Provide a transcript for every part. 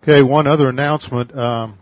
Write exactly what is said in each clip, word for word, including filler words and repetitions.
Okay, one other announcement. Um,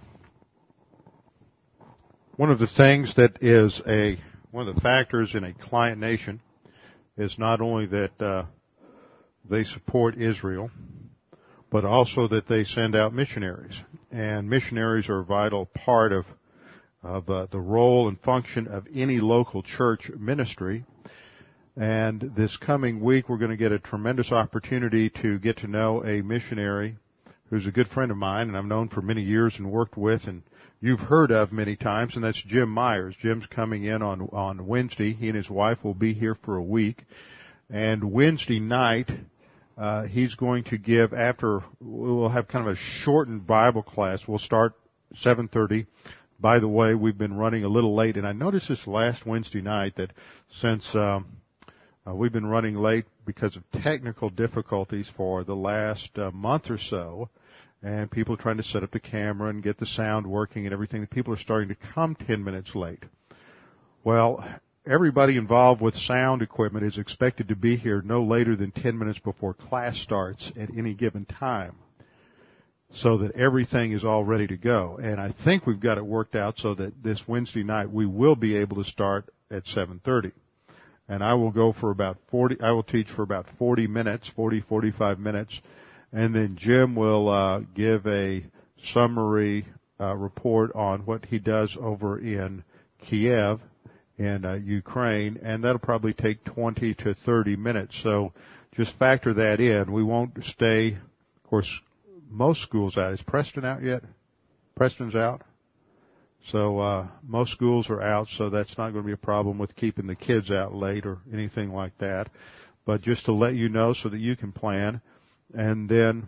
one of the things that is a one of the factors in a client nation is not only that uh, they support Israel, but also that they send out missionaries. And missionaries are a vital part of of uh, the role and function of any local church ministry. And this coming week, we're going to get a tremendous opportunity to get to know a missionary who's a good friend of mine, and I've known for many years and worked with, and you've heard of many times, and that's Jim Myers. Jim's coming in on on Wednesday. He and his wife will be here for a week. And Wednesday night, uh, he's going to give, after, we'll have kind of a shortened Bible class. We'll start seven thirty. By the way, we've been running a little late, and I noticed this last Wednesday night that since um, uh, we've been running late because of technical difficulties for the last uh, month or so, and people trying to set up the camera and get the sound working and everything, people are starting to come ten minutes late. Well, everybody involved with sound equipment is expected to be here no later than ten minutes before class starts at any given time, so that everything is all ready to go. And I think we've got it worked out so that this Wednesday night we will be able to start at seven thirty. And I will go for about forty, I will teach for about forty minutes, forty, forty-five minutes, and then Jim will uh, give a summary uh, report on what he does over in Kiev, in uh, Ukraine, and that'll probably take twenty to thirty minutes. So just factor that in. We won't stay, of course, most schools out. Is Preston out yet? Preston's out? So uh most schools are out, so that's not going to be a problem with keeping the kids out late or anything like that. But just to let you know so that you can plan. And then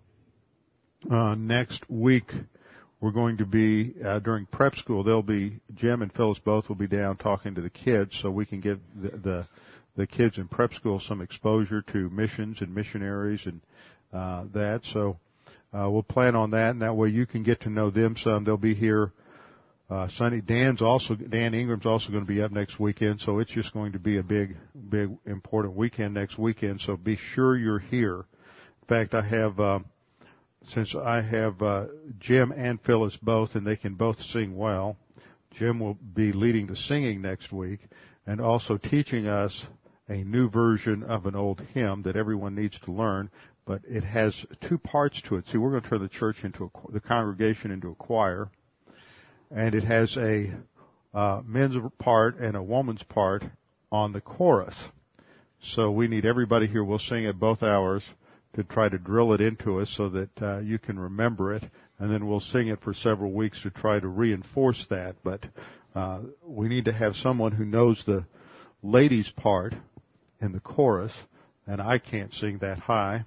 uh next week we're going to be, uh, during prep school, there'll be, Jim and Phyllis both will be down talking to the kids so we can give the, the, the kids in prep school some exposure to missions and missionaries and uh that. So Uh, we'll plan on that, and that way you can get to know them some. They'll be here uh, Sunday. Dan's also, Dan Ingram's also going to be up next weekend, so it's just going to be a big, big, important weekend next weekend. So be sure you're here. In fact, I have, uh, since I have uh, Jim and Phyllis both, and they can both sing well, Jim will be leading the singing next week, and also teaching us a new version of an old hymn that everyone needs to learn. But it has two parts to it. See, we're going to turn the church into a, the congregation into a choir, and it has a uh, men's part and a woman's part on the chorus. So we need everybody here. We'll sing at both hours to try to drill it into us so that uh, you can remember it, and then we'll sing it for several weeks to try to reinforce that. But uh, we need to have someone who knows the ladies' part in the chorus, and I can't sing that high.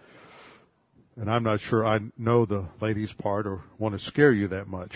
And I'm not sure I know the ladies' part or want to scare you that much.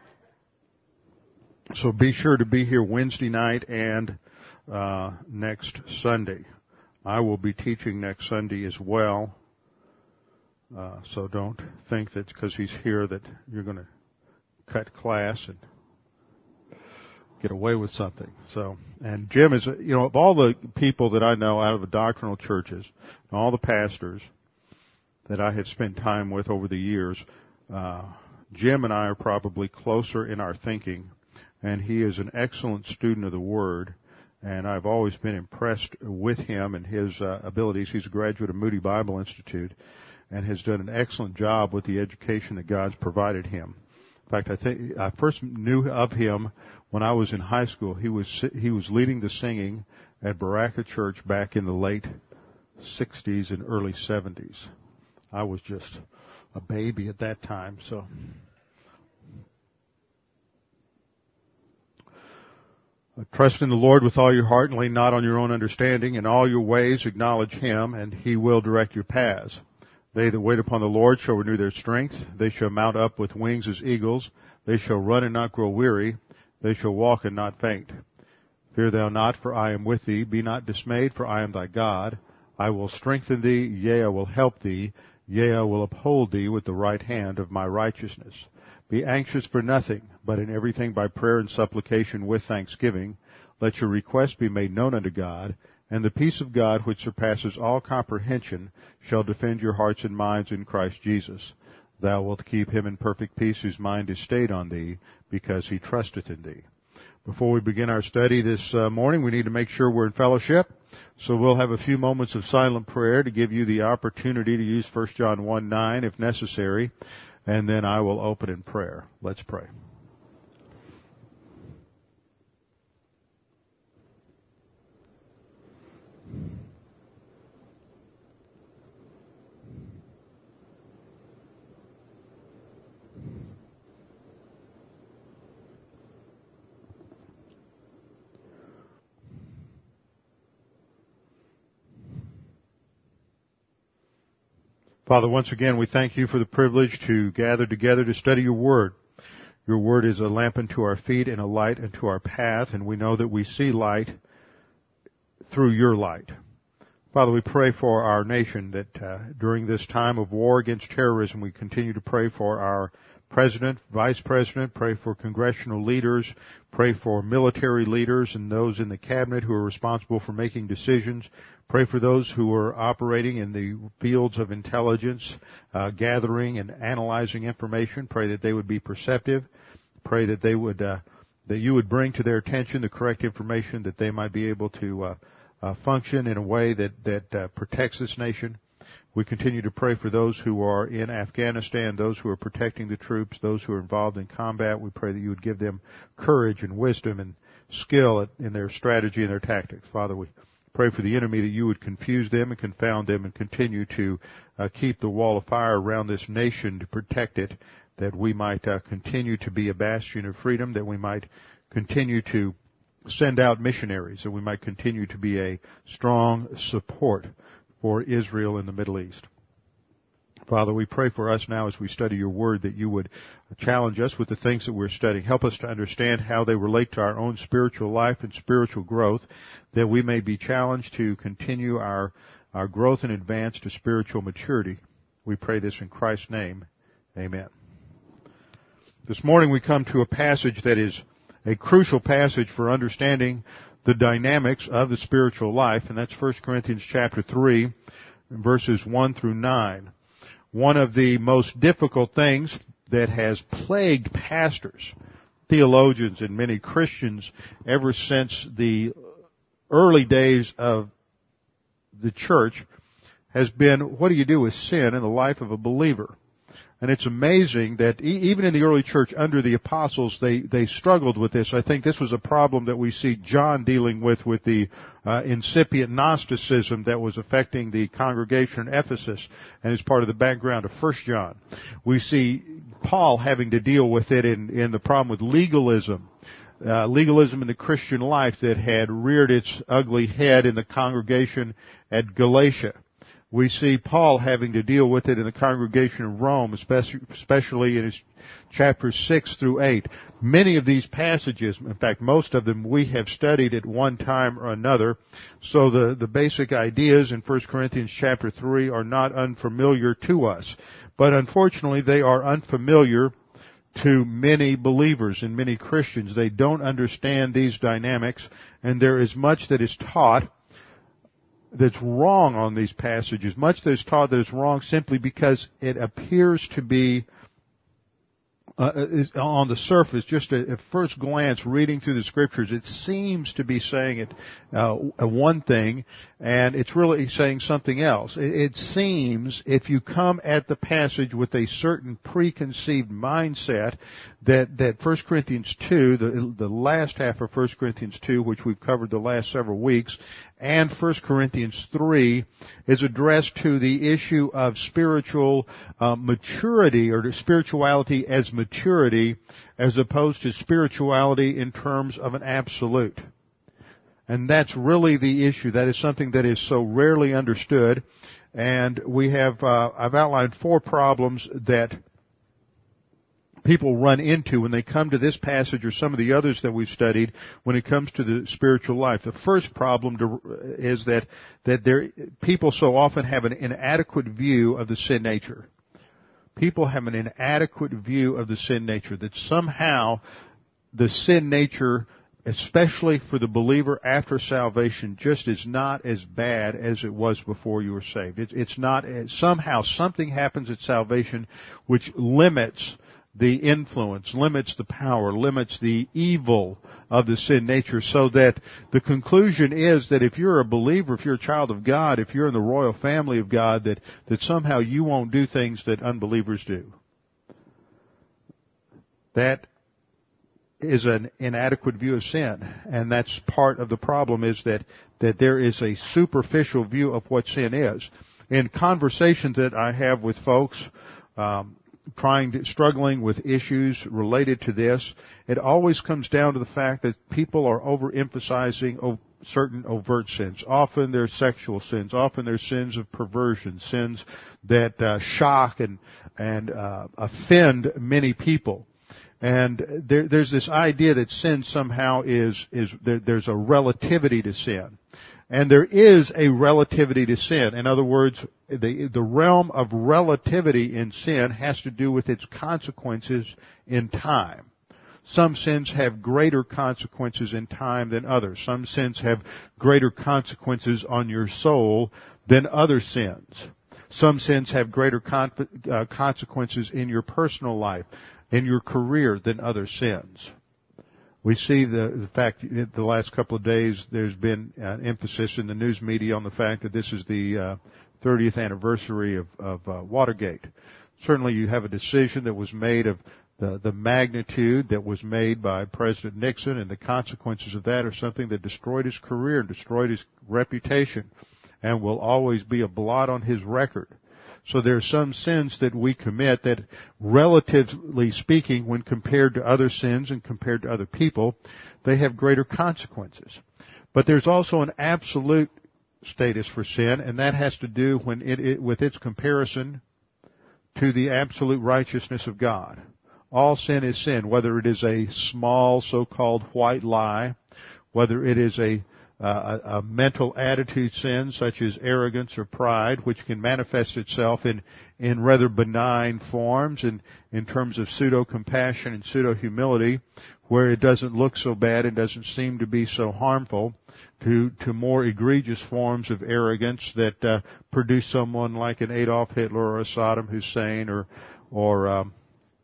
So be sure to be here Wednesday night and uh next Sunday. I will be teaching next Sunday as well. Uh so don't think that because he's here that you're going to cut class and get away with something. So, and Jim is, you know, of all the people that I know out of the doctrinal churches, all the pastors that I have spent time with over the years, uh, Jim and I are probably closer in our thinking, and he is an excellent student of the Word, and I've always been impressed with him and his uh, abilities. He's a graduate of Moody Bible Institute and has done an excellent job with the education that God's provided him. In fact, I think I first knew of him when I was in high school. He was he was leading the singing at Baraka Church back in the late sixties and early seventies. I was just a baby at that time, so. Trust in the Lord with all your heart and lean not on your own understanding. In all your ways acknowledge Him, and He will direct your paths. They that wait upon the Lord shall renew their strength. They shall mount up with wings as eagles. They shall run and not grow weary. They shall walk and not faint. Fear thou not, for I am with thee. Be not dismayed, for I am thy God. I will strengthen thee, yea, I will help thee. Yea, I will uphold thee with the right hand of my righteousness. Be anxious for nothing, but in everything by prayer and supplication with thanksgiving, let your requests be made known unto God, and the peace of God, which surpasses all comprehension, shall defend your hearts and minds in Christ Jesus. Thou wilt keep him in perfect peace whose mind is stayed on Thee, because he trusteth in Thee. Before we begin our study this uh, morning, we need to make sure we're in fellowship. So we'll have a few moments of silent prayer to give you the opportunity to use First John one nine if necessary, and then I will open in prayer. Let's pray. Father, once again, we thank you for the privilege to gather together to study your word. Your word is a lamp unto our feet and a light unto our path, and we know that we see light through your light. Father, we pray for our nation that uh, during this time of war against terrorism, we continue to pray for our president, vice president, pray for congressional leaders, pray for military leaders and those in the cabinet who are responsible for making decisions. Pray for those who are operating in the fields of intelligence, uh, gathering and analyzing information. Pray that they would be perceptive. Pray that they would, uh, that you would bring to their attention the correct information, that they might be able to uh, uh, function in a way that that uh, protects this nation. We continue to pray for those who are in Afghanistan, those who are protecting the troops, those who are involved in combat. We pray that you would give them courage and wisdom and skill in their strategy and their tactics. Father, we pray for the enemy that you would confuse them and confound them and continue to uh, keep the wall of fire around this nation to protect it, that we might uh, continue to be a bastion of freedom, that we might continue to send out missionaries, that we might continue to be a strong support for Israel in the Middle East. Father, we pray for us now as we study your word that you would challenge us with the things that we're studying. Help us to understand how they relate to our own spiritual life and spiritual growth, that we may be challenged to continue our, our growth and advance to spiritual maturity. We pray this in Christ's name. Amen. This morning we come to a passage that is a crucial passage for understanding the dynamics of the spiritual life, and that's First Corinthians chapter three, verses one through nine. One of the most difficult things that has plagued pastors, theologians, and many Christians ever since the early days of the church has been, what do you do with sin in the life of a believer? And it's amazing that even in the early church under the apostles, they, they struggled with this. I think this was a problem that we see John dealing with, with the uh, incipient Gnosticism that was affecting the congregation in Ephesus and is part of the background of First John. We see Paul having to deal with it in, in the problem with legalism. Uh, legalism in the Christian life that had reared its ugly head in the congregation at Galatia. We see Paul having to deal with it in the congregation of Rome, especially in his chapters six through eight. Many of these passages, in fact, most of them we have studied at one time or another. So the, the basic ideas in First Corinthians chapter three are not unfamiliar to us. But unfortunately, they are unfamiliar to many believers and many Christians. They don't understand these dynamics, and there is much that is taught that's wrong on these passages. Much that is taught that is wrong simply because it appears to be uh, on the surface, just at first glance, reading through the scriptures, it seems to be saying it uh, one thing, and it's really saying something else. It, it seems, if you come at the passage with a certain preconceived mindset, that that First Corinthians two, the the last half of First Corinthians two, which we've covered the last several weeks, and First Corinthians three is addressed to the issue of spiritual uh, maturity, or to spirituality as maturity, as opposed to spirituality in terms of an absolute. And that's really the issue. That is something that is so rarely understood. And we have, uh, I've outlined four problems that people run into when they come to this passage or some of the others that we've studied when it comes to the spiritual life. The first problem to, is that, that there, people so often have an inadequate view of the sin nature. People have an inadequate view of the sin nature, that somehow the sin nature especially for the believer after salvation, just is not as bad as it was before you were saved. It, it's not, somehow something happens at salvation which limits the influence, limits the power, limits the evil of the sin nature, so that the conclusion is that if you're a believer, if you're a child of God, if you're in the royal family of God, that, that somehow you won't do things that unbelievers do. That is an inadequate view of sin, and that's part of the problem, is that, that there is a superficial view of what sin is. In conversations that I have with folks, um, trying to, struggling with issues related to this, it always comes down to the fact that people are overemphasizing certain overt sins. Often they're sexual sins. Often they're sins of perversion, sins that uh, shock and, and uh, offend many people. And there, there's this idea that sin somehow is, is there, there's a relativity to sin. And there is a relativity to sin. In other words, the, the realm of relativity in sin has to do with its consequences in time. Some sins have greater consequences in time than others. Some sins have greater consequences on your soul than other sins. Some sins have greater con- uh, consequences in your personal life, in your career, than other sins. We see the, the fact that the last couple of days there's been an emphasis in the news media on the fact that this is the uh, thirtieth anniversary of, of uh, Watergate. Certainly you have a decision that was made of the, the magnitude that was made by President Nixon, and the consequences of that are something that destroyed his career and destroyed his reputation and will always be a blot on his record. So there are some sins that we commit that, relatively speaking, when compared to other sins and compared to other people, they have greater consequences. But there's also an absolute status for sin, and that has to do when it, it, with its comparison to the absolute righteousness of God. All sin is sin, whether it is a small so-called white lie, whether it is a Uh, a, a mental attitude sin such as arrogance or pride, which can manifest itself in, in rather benign forms, in, in terms of pseudo-compassion and pseudo-humility, where it doesn't look so bad and doesn't seem to be so harmful, to, to more egregious forms of arrogance that uh, produce someone like an Adolf Hitler or a Saddam Hussein or, or um,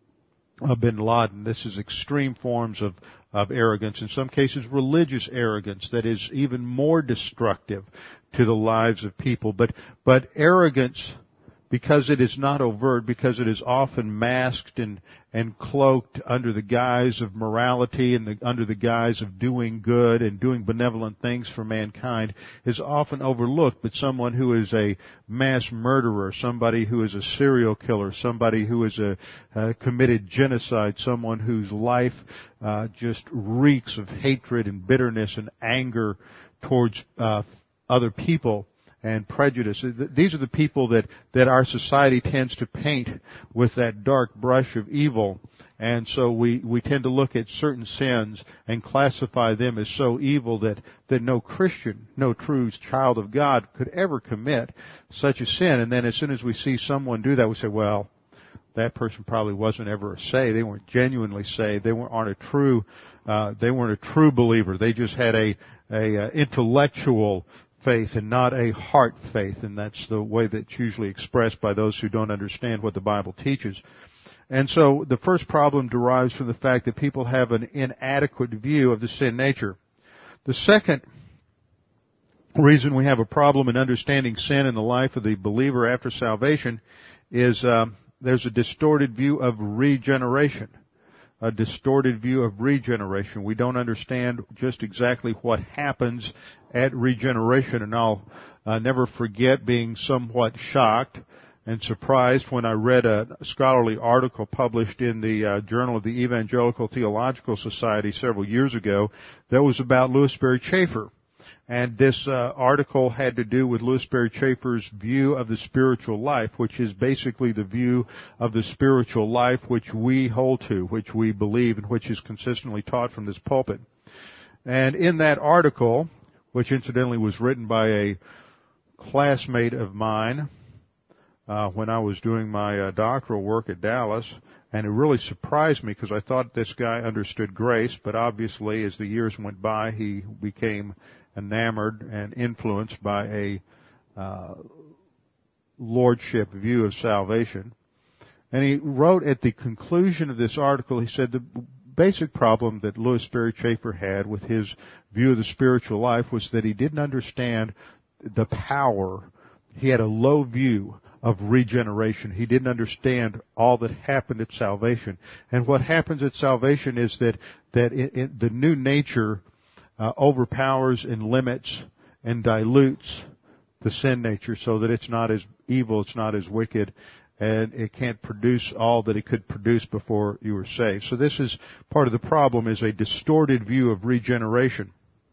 a Bin Laden. This is extreme forms of of arrogance, in some cases religious arrogance, that is even more destructive to the lives of people. But, but arrogance, because it is not overt, because it is often masked and, and cloaked under the guise of morality and the, under the guise of doing good and doing benevolent things for mankind, is often overlooked. But someone who is a mass murderer, somebody who is a serial killer, somebody who is a uh, committed genocide, someone whose life uh, just reeks of hatred and bitterness and anger towards uh, other people, and prejudice. These are the people that, that our society tends to paint with that dark brush of evil. And so we, we tend to look at certain sins and classify them as so evil that, that no Christian, no true child of God could ever commit such a sin. And then as soon as we see someone do that, we say, well, that person probably wasn't ever saved. They weren't genuinely saved. They weren't, aren't a true, uh, they weren't a true believer. They just had a, a, uh, intellectual faith and not a heart faith, and that's the way that's usually expressed by those who don't understand what the Bible teaches. And so the first problem derives from the fact that people have an inadequate view of the sin nature. The second reason we have a problem in understanding sin in the life of the believer after salvation is um, there's a distorted view of regeneration. A distorted view of regeneration. We don't understand just exactly what happens at regeneration, and I'll uh, never forget being somewhat shocked and surprised when I read a scholarly article published in the uh, Journal of the Evangelical Theological Society several years ago that was about Louis Sperry Chafer. And this uh, article had to do with Louis Sperry Chafer's view of the spiritual life, which is basically the view of the spiritual life which we hold to, which we believe, and which is consistently taught from this pulpit. And in that article, which incidentally was written by a classmate of mine, uh, when I was doing my uh, doctoral work at Dallas, and it really surprised me because I thought this guy understood grace, but obviously as the years went by, he became enamored and influenced by a uh, lordship view of salvation. And he wrote at the conclusion of this article, he said the basic problem that Louis Sperry Chafer had with his view of the spiritual life was that he didn't understand the power. He had a low view of regeneration. He didn't understand all that happened at salvation. And what happens at salvation is that, that it, it, the new nature uh, overpowers and limits and dilutes the sin nature so that it's not as evil, it's not as wicked, and it can't produce all that it could produce before you were saved. So this is part of the problem, is a distorted view of regeneration.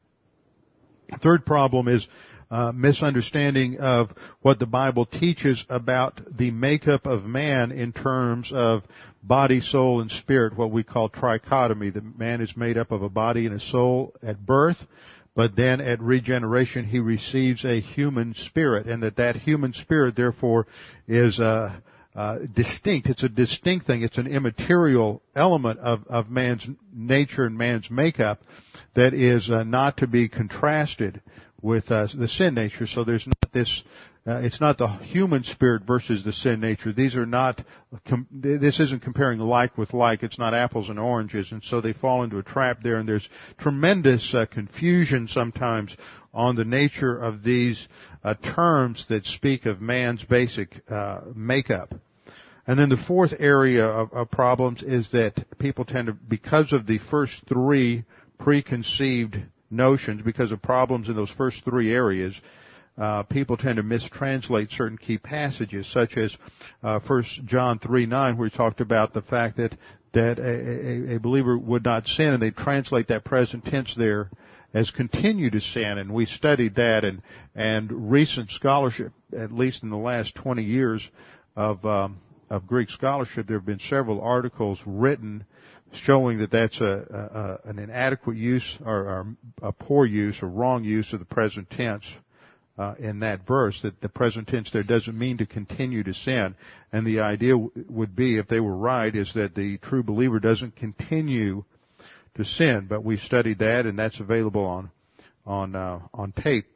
Third problem is uh, misunderstanding of what the Bible teaches about the makeup of man in terms of body, soul, and spirit, what we call trichotomy. That man is made up of a body and a soul at birth, but then at regeneration he receives a human spirit, and that that human spirit therefore is uh, uh, distinct. It's a distinct thing. It's an immaterial element of, of man's nature and man's makeup that is uh, not to be contrasted with uh, the sin nature. So there's not this, uh, it's not the human spirit versus the sin nature. These are not, com- this isn't comparing like with like. It's not apples and oranges. And so they fall into a trap there, and there's tremendous uh, confusion sometimes on the nature of these uh, terms that speak of man's basic uh, makeup. And then the fourth area of, of problems is that people tend to, because of the first three preconceived notions, because of problems in those first three areas, uh, people tend to mistranslate certain key passages, such as uh, First John three nine, where he talked about the fact that that a, a, a believer would not sin, and they translate that present tense there as continue to sin. And we studied that, and and recent scholarship, at least in the last twenty years of um, of Greek scholarship, there have been several articles written showing that that's a, a, an inadequate use or, or a poor use or wrong use of the present tense uh, in that verse, that the present tense there doesn't mean to continue to sin. And the idea w- would be, if they were right, is that the true believer doesn't continue to sin. But we studied that, and that's available on on uh, on tape.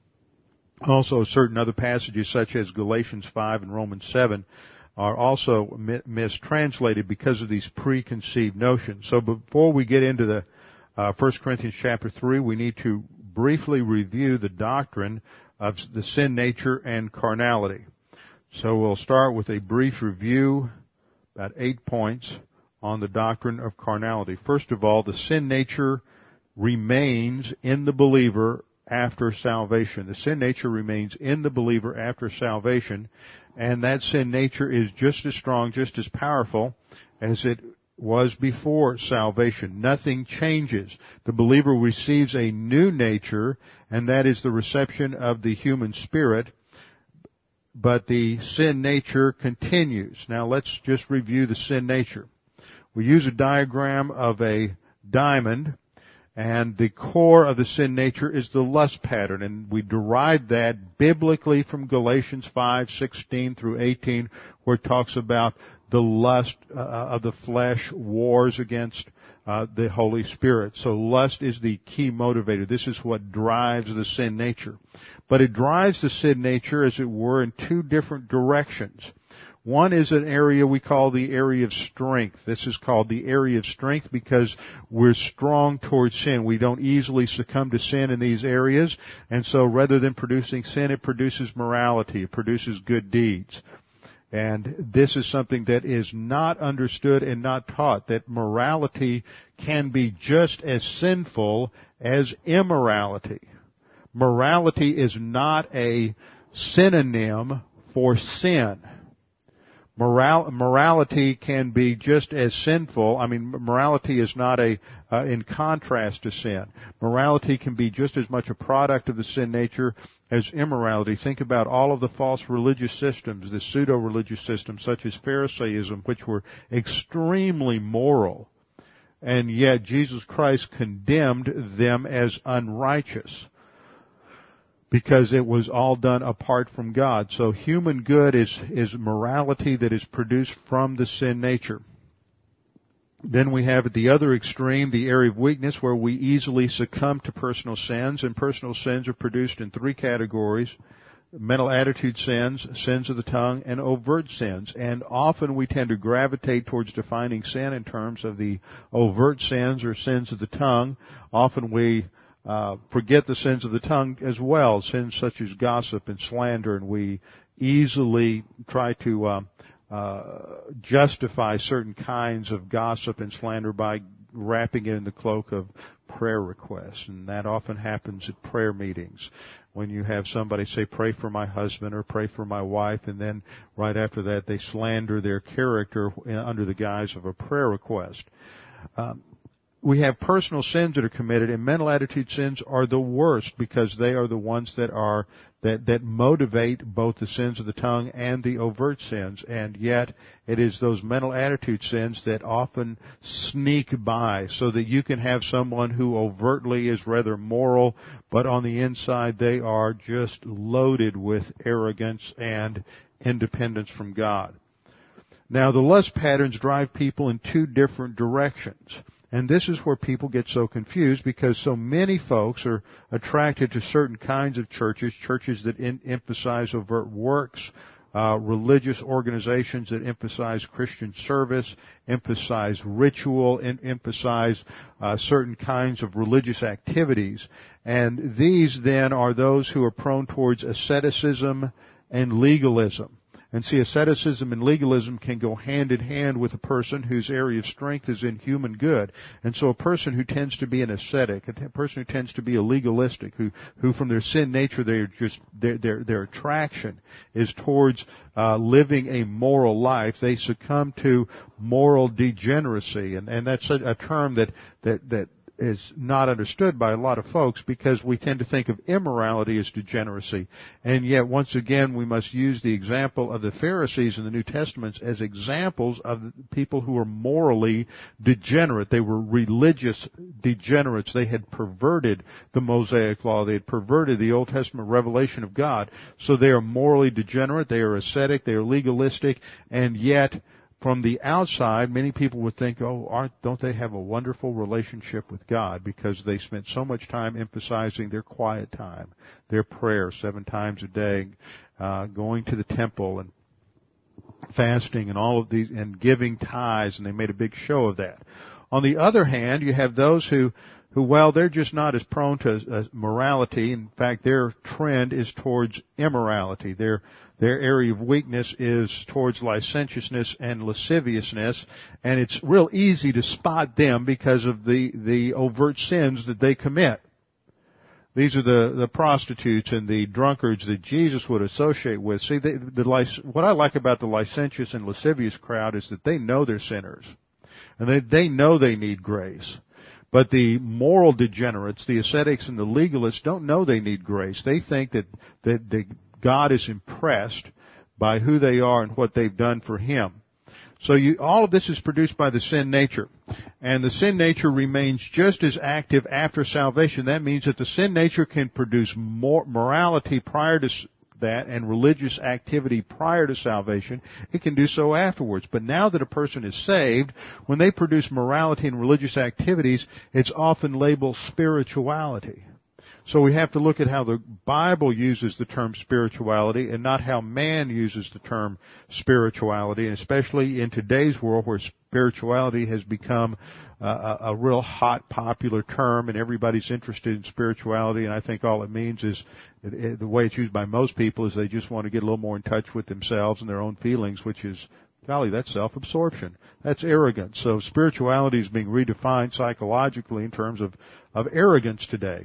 Also, certain other passages such as Galatians five and Romans seven are also mi- mistranslated because of these preconceived notions. So before we get into the uh, First Corinthians chapter three, we need to briefly review the doctrine of the sin nature and carnality. So we'll start with a brief review, about eight points, on the doctrine of carnality. First of all, the sin nature remains in the believer after salvation. The sin nature remains in the believer after salvation, and that sin nature is just as strong, just as powerful as it was before salvation. Nothing changes. The believer receives a new nature, and that is the reception of the human spirit, but the sin nature continues. Now let's just review the sin nature. We use a diagram of a diamond, and the core of the sin nature is the lust pattern, and we derive that biblically from Galatians five sixteen through eighteen, where it talks about the lust uh, of the flesh wars against uh, the Holy Spirit. So lust is the key motivator. This is what drives the sin nature. But it drives the sin nature, as it were, in two different directions. One is an area we call the area of strength. This is called the area of strength because we're strong towards sin. We don't easily succumb to sin in these areas. And so rather than producing sin, it produces morality. It produces good deeds. And this is something that is not understood and not taught, that morality can be just as sinful as immorality. Morality is not a synonym for sin. Moral, morality can be just as sinful. I mean, morality is not a, uh, in contrast to sin. Morality can be just as much a product of the sin nature as immorality. Think about all of the false religious systems, the pseudo-religious systems such as Pharisaism, which were extremely moral. And yet Jesus Christ condemned them as unrighteous. because it was all done apart from God. So human good is, is morality that is produced from the sin nature. Then we have at the other extreme the area of weakness where we easily succumb to personal sins, and personal sins are produced in three categories: mental attitude sins, sins of the tongue, and overt sins. And often we tend to gravitate towards defining sin in terms of the overt sins or sins of the tongue. Often we uh, forget the sins of the tongue as well, sins such as gossip and slander, and we easily try to uh, uh, justify certain kinds of gossip and slander by wrapping it in the cloak of prayer requests. And that often happens at prayer meetings, when you have somebody say, pray for my husband or pray for my wife, and then right after that they slander their character under the guise of a prayer request. Um, we have personal sins that are committed, and mental attitude sins are the worst because they are the ones that are that that motivate both the sins of the tongue and the overt sins. And yet it is those mental attitude sins that often sneak by, so that you can have someone who overtly is rather moral, but on the inside they are just loaded with arrogance and independence from God. Now, the lust patterns drive people in two different directions. And this is where people get so confused, because so many folks are attracted to certain kinds of churches, churches that in, emphasize overt works, uh, religious organizations that emphasize Christian service, emphasize ritual, and emphasize uh, certain kinds of religious activities. And these then are those who are prone towards asceticism and legalism. And see, asceticism and legalism can go hand in hand with a person whose area of strength is in human good. And so a person who tends to be an ascetic, a person who tends to be a legalistic, who, who from their sin nature, they're just, their, their, their attraction is towards, uh, living a moral life, they succumb to moral degeneracy. And, and that's a, a term that, that, that, is not understood by a lot of folks, because we tend to think of immorality as degeneracy. And yet, once again, we must use the example of the Pharisees in the New Testament as examples of people who were morally degenerate. They were religious degenerates. They had perverted the Mosaic Law. They had perverted the Old Testament revelation of God. So they are morally degenerate. They are ascetic. They are legalistic. And yet, from the outside, many people would think, oh, aren't, don't they have a wonderful relationship with God, because they spent so much time emphasizing their quiet time, their prayer seven times a day, uh, going to the temple and fasting and all of these, and giving tithes, and they made a big show of that. On the other hand, you have those who, who, well, they're just not as prone to uh, morality. In fact, their trend is towards immorality. They're Their area of weakness is towards licentiousness and lasciviousness, and it's real easy to spot them because of the, the overt sins that they commit. These are the, the prostitutes and the drunkards that Jesus would associate with. See, they, the, what I like about the licentious and lascivious crowd is that they know they're sinners, and they, they know they need grace. But the moral degenerates, the ascetics and the legalists, don't know they need grace. They think that, that they, God is impressed by who they are and what they've done for Him. So you, all of this is produced by the sin nature. And the sin nature remains just as active after salvation. That means that the sin nature can produce more morality prior to that and religious activity prior to salvation. It can do so afterwards. But now that a person is saved, when they produce morality and religious activities, it's often labeled spirituality. So we have to look at how the Bible uses the term spirituality and not how man uses the term spirituality, and especially in today's world where spirituality has become uh, a, a real hot, popular term, and everybody's interested in spirituality, and I think all it means is, it, it, the way it's used by most people is they just want to get a little more in touch with themselves and their own feelings, which is, golly, that's self-absorption. That's arrogance. So spirituality is being redefined psychologically in terms of, of arrogance today.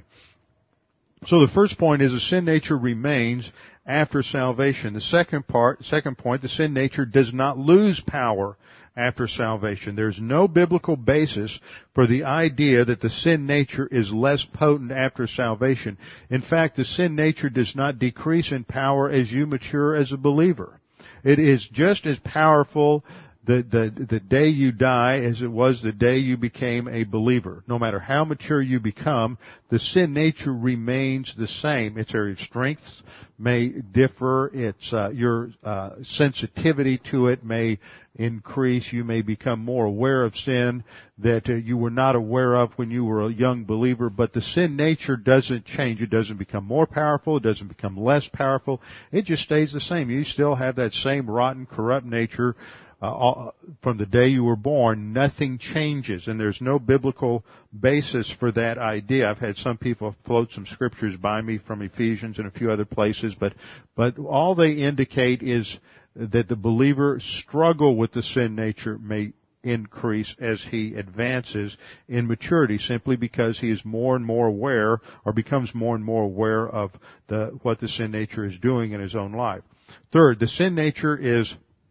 So the first point is the sin nature remains after salvation. The second part, second point, the sin nature does not lose power after salvation. There's no biblical basis for the idea that the sin nature is less potent after salvation. In fact, the sin nature does not decrease in power as you mature as a believer. It is just as powerful the, the, the day you die as it was the day you became a believer. No matter how mature you become, the sin nature remains the same. Its area of strengths may differ. Its, uh, your, uh, sensitivity to it may increase. You may become more aware of sin that uh, you were not aware of when you were a young believer, but the sin nature doesn't change. It doesn't become more powerful. It doesn't become less powerful. It just stays the same. You still have that same rotten, corrupt nature uh, from the day you were born. Nothing changes, and there's no biblical basis for that idea. I've had some people float some scriptures by me from Ephesians and a few other places, but but all they indicate is that the believer struggle with the sin nature may increase as he advances in maturity, simply because he is more and more aware, or becomes more and more aware of the what the sin nature is doing in his own life. Third, the sin nature is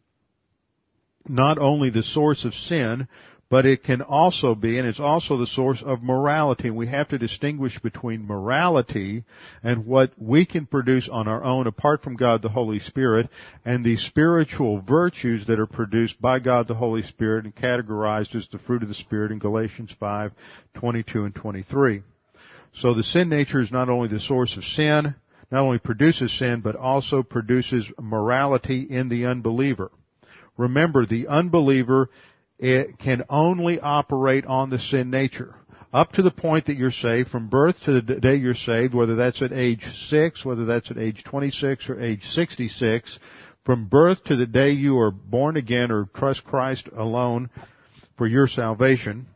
not only the source of sin, but it can also be, and it's also the source of morality. We have to distinguish between morality and what we can produce on our own apart from God the Holy Spirit, and the spiritual virtues that are produced by God the Holy Spirit and categorized as the fruit of the Spirit in Galatians five, twenty-two and twenty-three. So the sin nature is not only the source of sin, not only produces sin, but also produces morality in the unbeliever. Remember, the unbeliever, it can only operate on the sin nature. Up to the point that you're saved, from birth to the day you're saved, whether that's at age six, whether that's at age twenty-six or age sixty-six, from birth to the day you are born again or trust Christ alone for your salvation,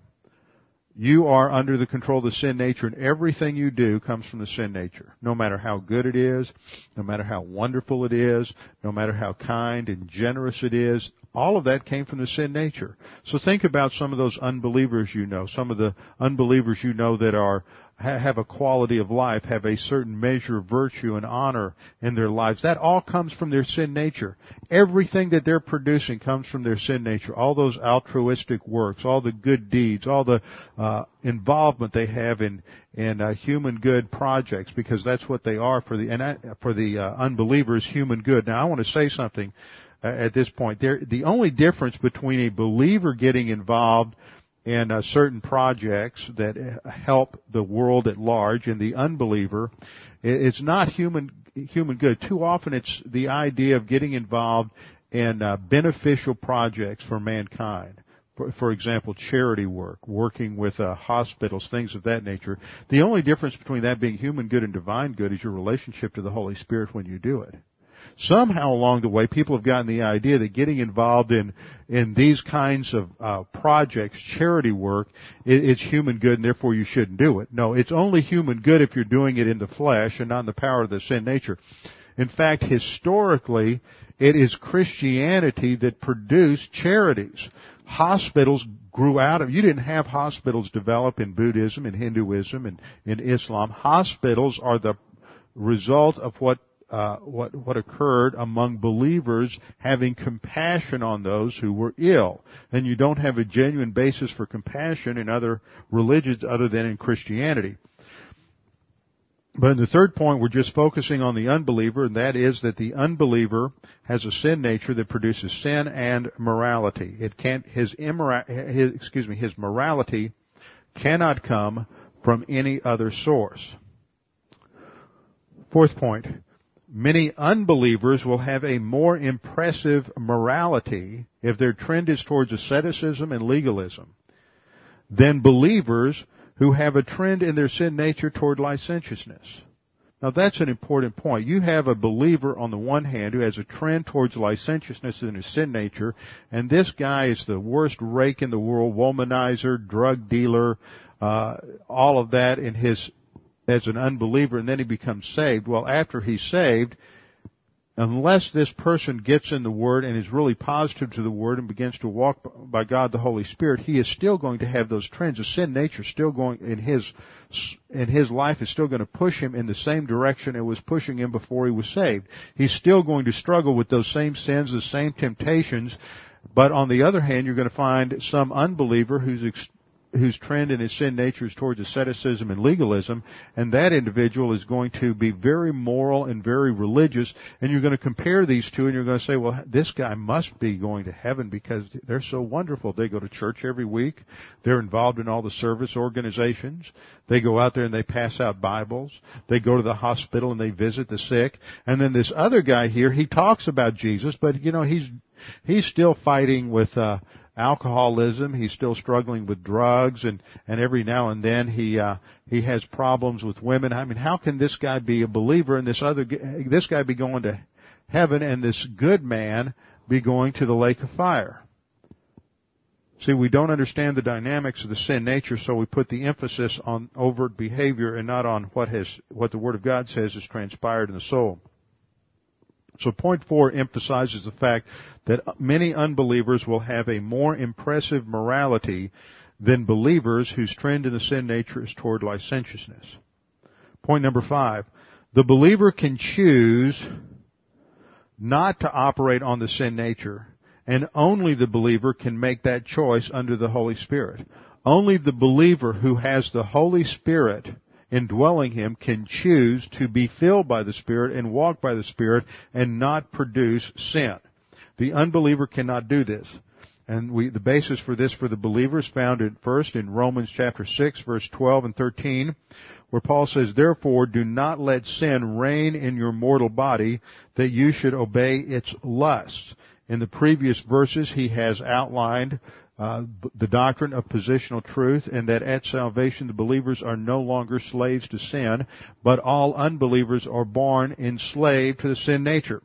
you are under the control of the sin nature, and everything you do comes from the sin nature. No matter how good it is, no matter how wonderful it is, no matter how kind and generous it is, all of that came from the sin nature. So think about some of those unbelievers you know, some of the unbelievers you know that are have a quality of life, have a certain measure of virtue and honor in their lives. That all comes from their sin nature. Everything that they're producing comes from their sin nature. All those altruistic works, all the good deeds, all the uh, involvement they have in in uh, human good projects, because that's what they are for the and I, for the uh, unbelievers, human good. Now, I want to say something uh, at this point. There, the only difference between a believer getting involved in uh, certain projects that help the world at large and the unbeliever, it's not human human good. Too often it's the idea of getting involved in uh, beneficial projects for mankind. For, for example, charity work, working with uh, hospitals, things of that nature. The only difference between that being human good and divine good is your relationship to the Holy Spirit when you do it. Somehow along the way, people have gotten the idea that getting involved in in these kinds of uh, projects, charity work, it, it's human good, and therefore you shouldn't do it. No, it's only human good if you're doing it in the flesh and not in the power of the sin nature. In fact, historically, it is Christianity that produced charities. Hospitals grew out of, you didn't have hospitals develop in Buddhism, in Hinduism, and in Islam. Hospitals are the result of what Uh, what what occurred among believers having compassion on those who were ill. And you don't have a genuine basis for compassion in other religions other than in Christianity. But in the third point, we're just focusing on the unbeliever, and that is that the unbeliever has a sin nature that produces sin and morality. It can't, his immora, his, excuse me, his morality cannot come from any other source. Fourth point. Many unbelievers will have a more impressive morality if their trend is towards asceticism and legalism than believers who have a trend in their sin nature toward licentiousness. Now that's an important point. You have a believer on the one hand who has a trend towards licentiousness in his sin nature, and this guy is the worst rake in the world, womanizer, drug dealer, uh, all of that in his as an unbeliever, and then he becomes saved. Well, after he's saved, unless this person gets in the Word and is really positive to the Word and begins to walk by God the Holy Spirit, he is still going to have those trends. The sin nature still going in his in his life is still going to push him in the same direction it was pushing him before he was saved. He's still going to struggle with those same sins, the same temptations. But on the other hand, you're going to find some unbeliever who's ex- whose trend in his sin nature is towards asceticism and legalism, and that individual is going to be very moral and very religious, and you're going to compare these two, and you're going to say, well, this guy must be going to heaven because they're so wonderful. They go to church every week. They're involved in all the service organizations. They go out there and they pass out Bibles. They go to the hospital and they visit the sick. And then this other guy here, he talks about Jesus, but, you know, he's he's still fighting with uh alcoholism. He's still struggling with drugs, and and every now and then he uh he has problems with women. I mean, how can this guy be a believer and this other this guy be going to heaven and this good man be going to the lake of fire? See, we don't understand the dynamics of the sin nature, so we put the emphasis on overt behavior and not on what has what the Word of God says has transpired in the soul. So point four emphasizes the fact that many unbelievers will have a more impressive morality than believers whose trend in the sin nature is toward licentiousness. Point number five, the believer can choose not to operate on the sin nature, and only the believer can make that choice under the Holy Spirit. Only the believer who has the Holy Spirit indwelling him can choose to be filled by the Spirit and walk by the Spirit and not produce sin. The unbeliever cannot do this. And we, the basis for this for the believer is found at first in Romans chapter six, verse twelve and thirteen, where Paul says, therefore do not let sin reign in your mortal body, that you should obey its lusts. In the previous verses, he has outlined Uh, the doctrine of positional truth, and that at salvation the believers are no longer slaves to sin, but all unbelievers are born enslaved to the sin nature.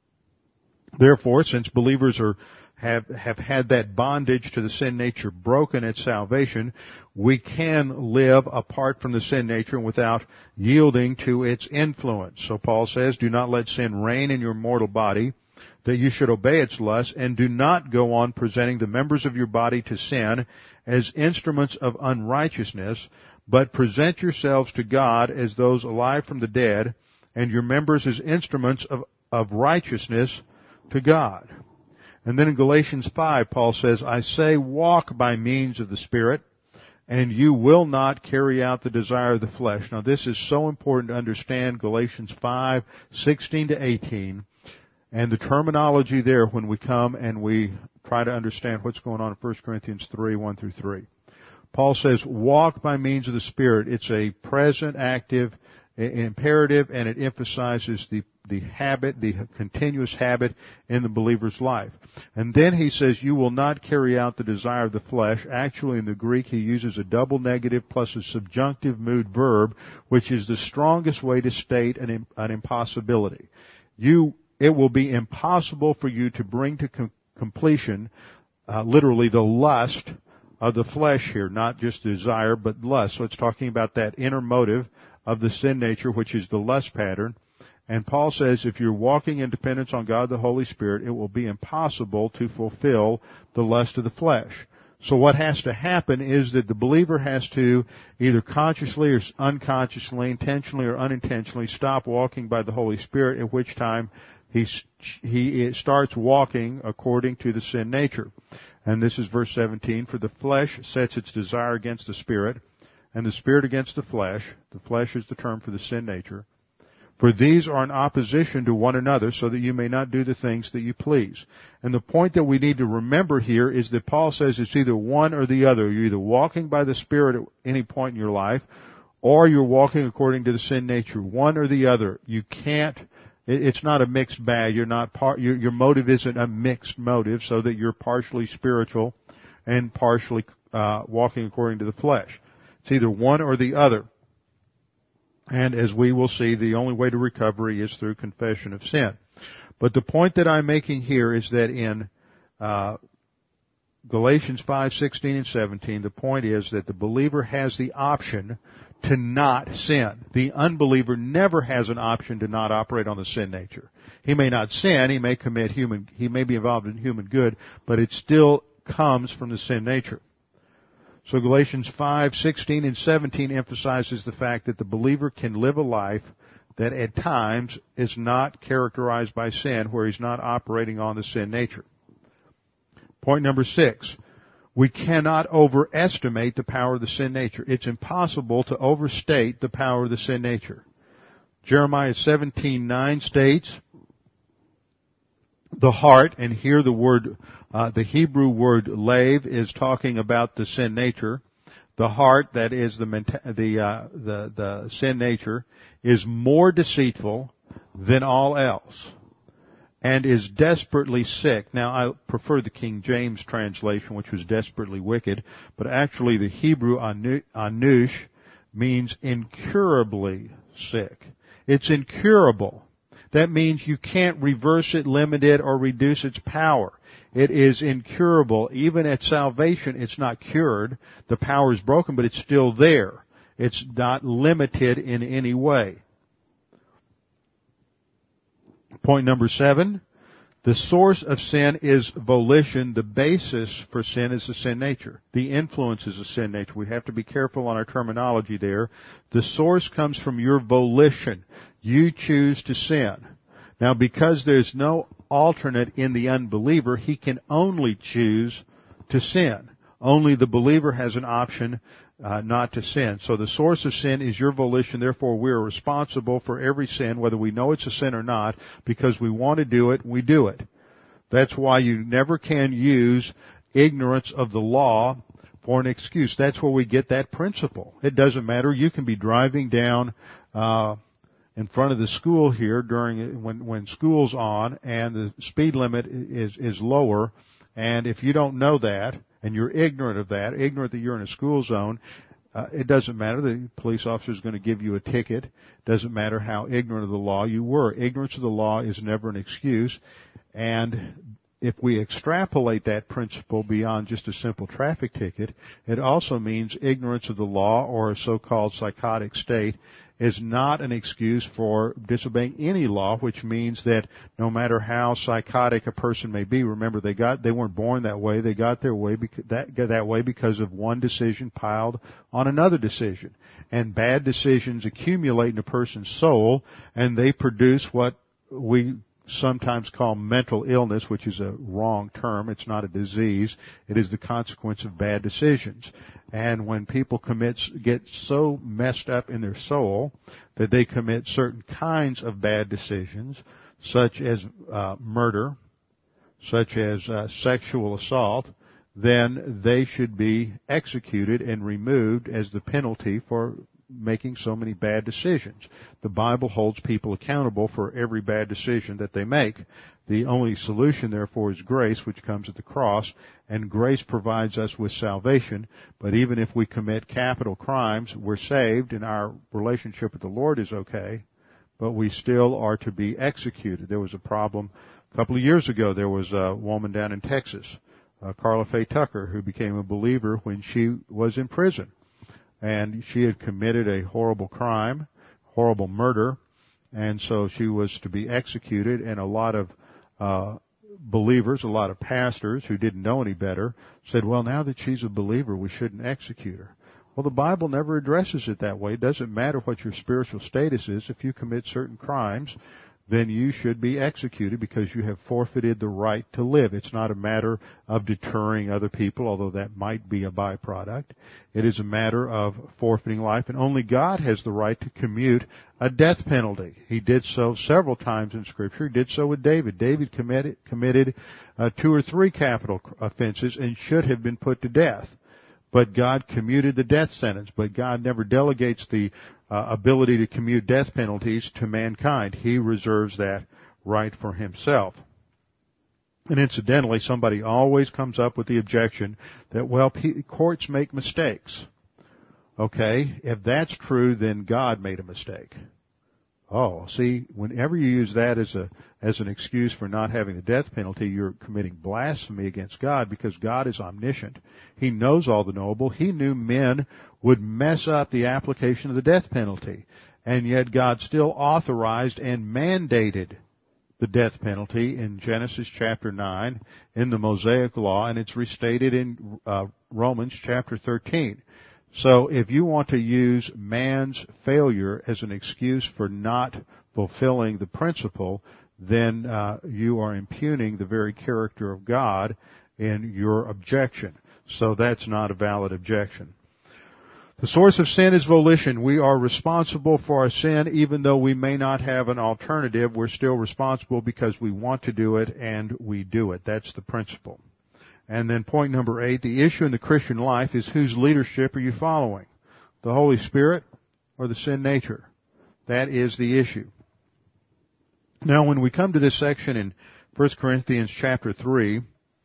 Therefore, since believers are have have had that bondage to the sin nature broken at salvation, we can live apart from the sin nature and without yielding to its influence. So Paul says, do not let sin reign in your mortal body, that you should obey its lusts, and do not go on presenting the members of your body to sin as instruments of unrighteousness, but present yourselves to God as those alive from the dead, and your members as instruments of, of righteousness to God. And then in Galatians five, Paul says, I say walk by means of the Spirit, and you will not carry out the desire of the flesh. Now this is so important to understand Galatians five, sixteen to eighteen. And the terminology there when we come and we try to understand what's going on in First Corinthians three, one through three. Paul says, walk by means of the Spirit. It's a present, active, imperative, and it emphasizes the, the habit, the continuous habit in the believer's life. And then he says, you will not carry out the desire of the flesh. Actually, in the Greek, he uses a double negative plus a subjunctive mood verb, which is the strongest way to state an, an impossibility. You It will be impossible for you to bring to com- completion, uh, literally the lust of the flesh here, not just desire, but lust. So it's talking about that inner motive of the sin nature, which is the lust pattern. And Paul says if you're walking in dependence on God the Holy Spirit, it will be impossible to fulfill the lust of the flesh. So what has to happen is that the believer has to either consciously or unconsciously, intentionally or unintentionally stop walking by the Holy Spirit, at which time He, he starts walking according to the sin nature. And this is verse seventeen, for the flesh sets its desire against the Spirit, and the Spirit against the flesh. The flesh is the term for the sin nature. For these are in opposition to one another, so that you may not do the things that you please. And the point that we need to remember here is that Paul says it's either one or the other. You're either walking by the Spirit at any point in your life, or you're walking according to the sin nature. One or the other. You can't It's not a mixed bag. You're not part, your, your motive isn't a mixed motive so that you're partially spiritual and partially uh, walking according to the flesh. It's either one or the other. And as we will see, the only way to recovery is through confession of sin. But the point that I'm making here is that in uh, Galatians five, sixteen and seventeen, the point is that the believer has the option to not sin. The unbeliever never has an option to not operate on the sin nature. He may not sin, he may commit human, he may be involved in human good, but it still comes from the sin nature. So Galatians five, sixteen and seventeen emphasizes the fact that the believer can live a life that at times is not characterized by sin, where he's not operating on the sin nature. Point number six. we cannot overestimate the power of the sin nature. It's impossible to overstate the power of the sin nature. Jeremiah seventeen nine states, the heart, and here the word, uh, the Hebrew word lave is talking about the sin nature. The heart, that is the the uh, the the sin nature, is more deceitful than all else, and is desperately sick. Now, I prefer the King James translation, which was desperately wicked, but actually the Hebrew anush means incurably sick. It's incurable. That means you can't reverse it, limit it, or reduce its power. It is incurable. Even at salvation, it's not cured. The power is broken, but it's still there. It's not limited in any way. Point number seven, the source of sin is volition. The basis for sin is the sin nature. The influence is the sin nature. We have to be careful on our terminology there. The source comes from your volition. You choose to sin. Now, because there's no alternate in the unbeliever, he can only choose to sin. Only the believer has an option uh, not to sin. So the source of sin is your volition. Therefore, we are responsible for every sin, whether we know it's a sin or not, because we want to do it, we do it. That's why you never can use ignorance of the law for an excuse. That's where we get that principle. It doesn't matter. You can be driving down uh in front of the school here during when when school's on and the speed limit is is lower, and if you don't know that and you're ignorant of that, ignorant that you're in a school zone, uh, it doesn't matter. The police officer is going to give you a ticket. Doesn't matter how ignorant of the law you were. Ignorance of the law is never an excuse, and if we extrapolate that principle beyond just a simple traffic ticket, it also means ignorance of the law or a so-called psychotic state is not an excuse for disobeying any law, which means that no matter how psychotic a person may be, remember they got they weren't born that way, they got their way beca- that that way because of one decision piled on another decision. And bad decisions accumulate in a person's soul, and they produce what we sometimes call mental illness, which is a wrong term. It's not a disease. It is the consequence of bad decisions. And when people commit, get so messed up in their soul that they commit certain kinds of bad decisions, such as uh, murder, such as uh, sexual assault, then they should be executed and removed as the penalty for making so many bad decisions. The Bible holds people accountable for every bad decision that they make. The only solution, therefore, is grace, which comes at the cross, and grace provides us with salvation. But even if we commit capital crimes, we're saved, and our relationship with the Lord is okay, but we still are to be executed. There was a problem a couple of years ago. There was a woman down in Texas, uh, Carla Faye Tucker, who became a believer when she was in prison. And she had committed a horrible crime, horrible murder, and so she was to be executed, and a lot of uh believers, a lot of pastors who didn't know any better said, well, now that she's a believer, we shouldn't execute her. Well, the Bible never addresses it that way. It doesn't matter what your spiritual status is. If you commit certain crimes, then you should be executed because you have forfeited the right to live. It's not a matter of deterring other people, although that might be a byproduct. It is a matter of forfeiting life, and only God has the right to commute a death penalty. He did so several times in Scripture. He did so with David. David committed, committed uh, two or three capital offenses and should have been put to death. But God commuted the death sentence. But God never delegates the uh, ability to commute death penalties to mankind. He reserves that right for himself. And incidentally, somebody always comes up with the objection that, well, courts make mistakes. Okay, if that's true, then God made a mistake. Oh, see, whenever you use that as a as an excuse for not having the death penalty, you're committing blasphemy against God, because God is omniscient. He knows all the knowable. He knew men would mess up the application of the death penalty, and yet God still authorized and mandated the death penalty in Genesis chapter nine in the Mosaic Law, and it's restated in uh, Romans chapter thirteen. So if you want to use man's failure as an excuse for not fulfilling the principle, then uh, you are impugning the very character of God in your objection. So that's not a valid objection. The source of sin is volition. We are responsible for our sin even though we may not have an alternative. We're still responsible because we want to do it and we do it. That's the principle. And then point number eight, the issue in the Christian life is whose leadership are you following? The Holy Spirit or the sin nature? That is the issue. Now when we come to this section in First Corinthians chapter three,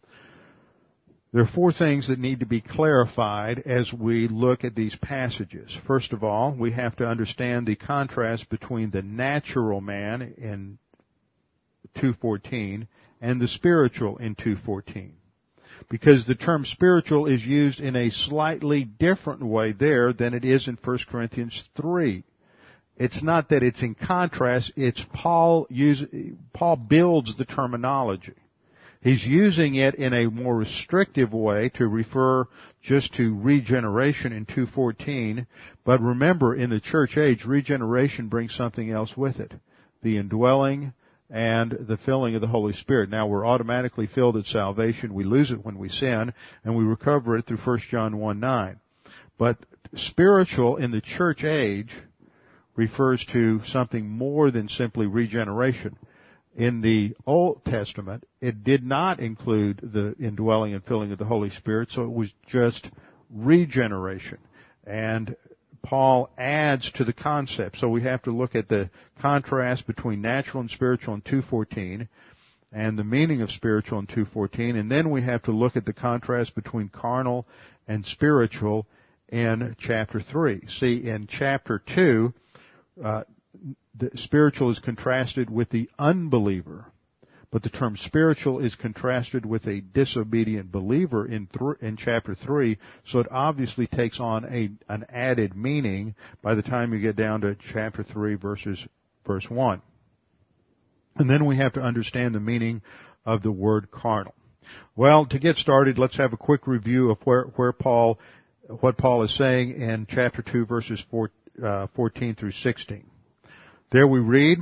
there are four things that need to be clarified as we look at these passages. First of all, we have to understand the contrast between the natural man in two fourteen and the spiritual in two fourteen. Because the term spiritual is used in a slightly different way there than it is in First Corinthians three. It's not that it's in contrast, it's Paul use, Paul builds the terminology. He's using it in a more restrictive way to refer just to regeneration in two fourteen. But remember, in the church age, regeneration brings something else with it. The indwelling and the filling of the Holy Spirit. Now, we're automatically filled at salvation. We lose it when we sin, and we recover it through First John one nine. But spiritual in the church age refers to something more than simply regeneration. In the Old Testament, it did not include the indwelling and filling of the Holy Spirit, so it was just regeneration. And Paul adds to the concept. So we have to look at the contrast between natural and spiritual in two fourteen and the meaning of spiritual in two fourteen, and then we have to look at the contrast between carnal and spiritual in chapter three. See, in chapter two, uh, the spiritual is contrasted with the unbeliever, but the term spiritual is contrasted with a disobedient believer in th- in chapter three, so it obviously takes on a an added meaning by the time you get down to chapter three verses verse one. And then we have to understand the meaning of the word carnal. Well, to get started, let's have a quick review of where where Paul what Paul is saying in chapter two verses four, uh, fourteen through sixteen. There we read,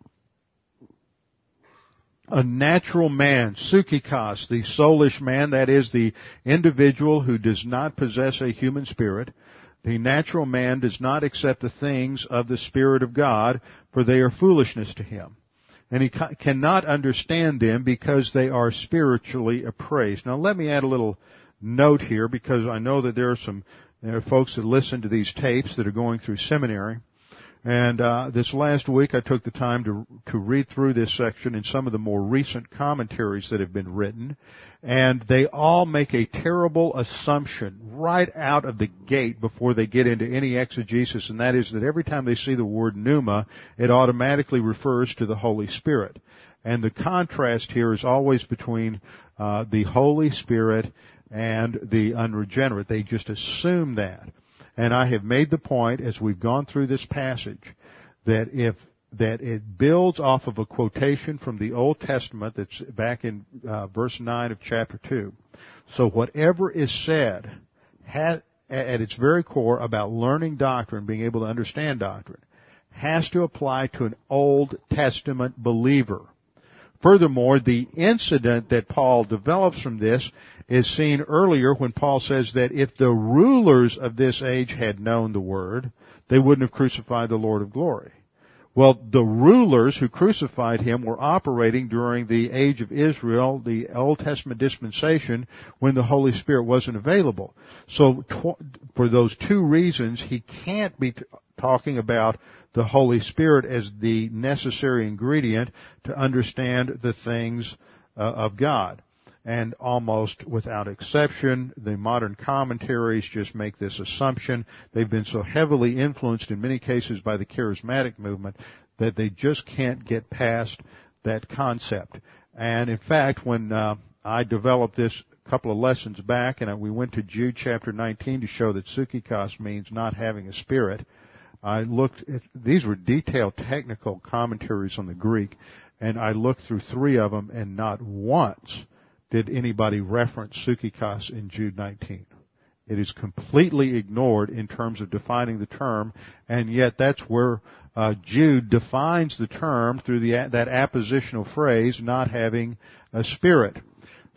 a natural man, psychikos, the soulish man, that is the individual who does not possess a human spirit. The natural man does not accept the things of the Spirit of God, for they are foolishness to him. And he ca- cannot understand them because they are spiritually appraised. Now let me add a little note here, because I know that there are some there are folks that listen to these tapes that are going through seminary. And uh, this last week I took the time to to read through this section in some of the more recent commentaries that have been written, and they all make a terrible assumption right out of the gate before they get into any exegesis, and that is that every time they see the word pneuma, it automatically refers to the Holy Spirit. And the contrast here is always between uh, the Holy Spirit and the unregenerate. They just assume that. And I have made the point, as we've gone through this passage, that if that it builds off of a quotation from the Old Testament that's back in uh, verse nine of chapter two. So whatever is said has, at its very core about learning doctrine, being able to understand doctrine, has to apply to an Old Testament believer. Furthermore, the incident that Paul develops from this is seen earlier when Paul says that if the rulers of this age had known the Word, they wouldn't have crucified the Lord of glory. Well, the rulers who crucified him were operating during the age of Israel, the Old Testament dispensation, when the Holy Spirit wasn't available. So tw- for those two reasons, he can't be t- talking about the Holy Spirit as the necessary ingredient to understand the things uh, of God. And almost without exception, the modern commentaries just make this assumption. They've been so heavily influenced in many cases by the charismatic movement that they just can't get past that concept. And in fact, when uh, I developed this a couple of lessons back, and we went to Jude chapter nineteen to show that psychikos means not having a spirit, I looked at, these were detailed technical commentaries on the Greek, and I looked through three of them, and not once did anybody reference psychikos in Jude nineteen. It is completely ignored in terms of defining the term, and yet that's where uh, Jude defines the term through the, that appositional phrase, not having a spirit.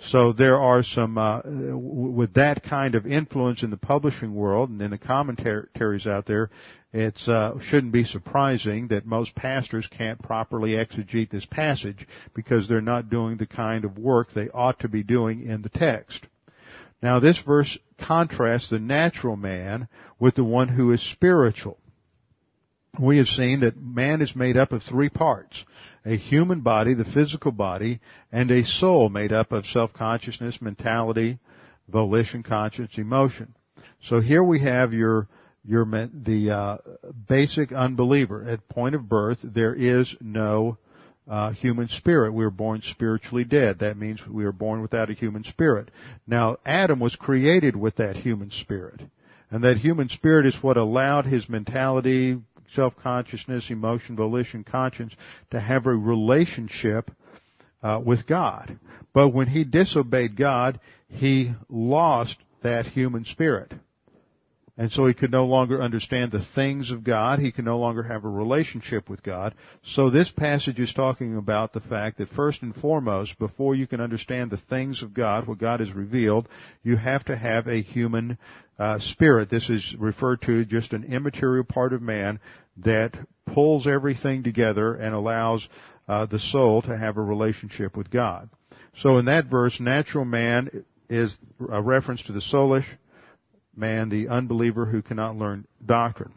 So there are some, uh, with that kind of influence in the publishing world and in the commentaries out there, it's, uh, shouldn't be surprising that most pastors can't properly exegete this passage because they're not doing the kind of work they ought to be doing in the text. Now this verse contrasts the natural man with the one who is spiritual. We have seen that man is made up of three parts: a human body, the physical body, and a soul made up of self-consciousness, mentality, volition, conscience, emotion. So here we have your your the uh, basic unbeliever. At point of birth, there is no uh, human spirit. We are born spiritually dead. That means we are born without a human spirit. Now, Adam was created with that human spirit, and that human spirit is what allowed his mentality, self-consciousness, emotion, volition, conscience to have a relationship uh, with God. But when he disobeyed God, he lost that human spirit. And so he could no longer understand the things of God. He could no longer have a relationship with God. So this passage is talking about the fact that first and foremost, before you can understand the things of God, what God has revealed, you have to have a human uh, spirit. This is referred to just an immaterial part of man that pulls everything together and allows uh, the soul to have a relationship with God. So in that verse, natural man is a reference to the soulish man, the unbeliever who cannot learn doctrine.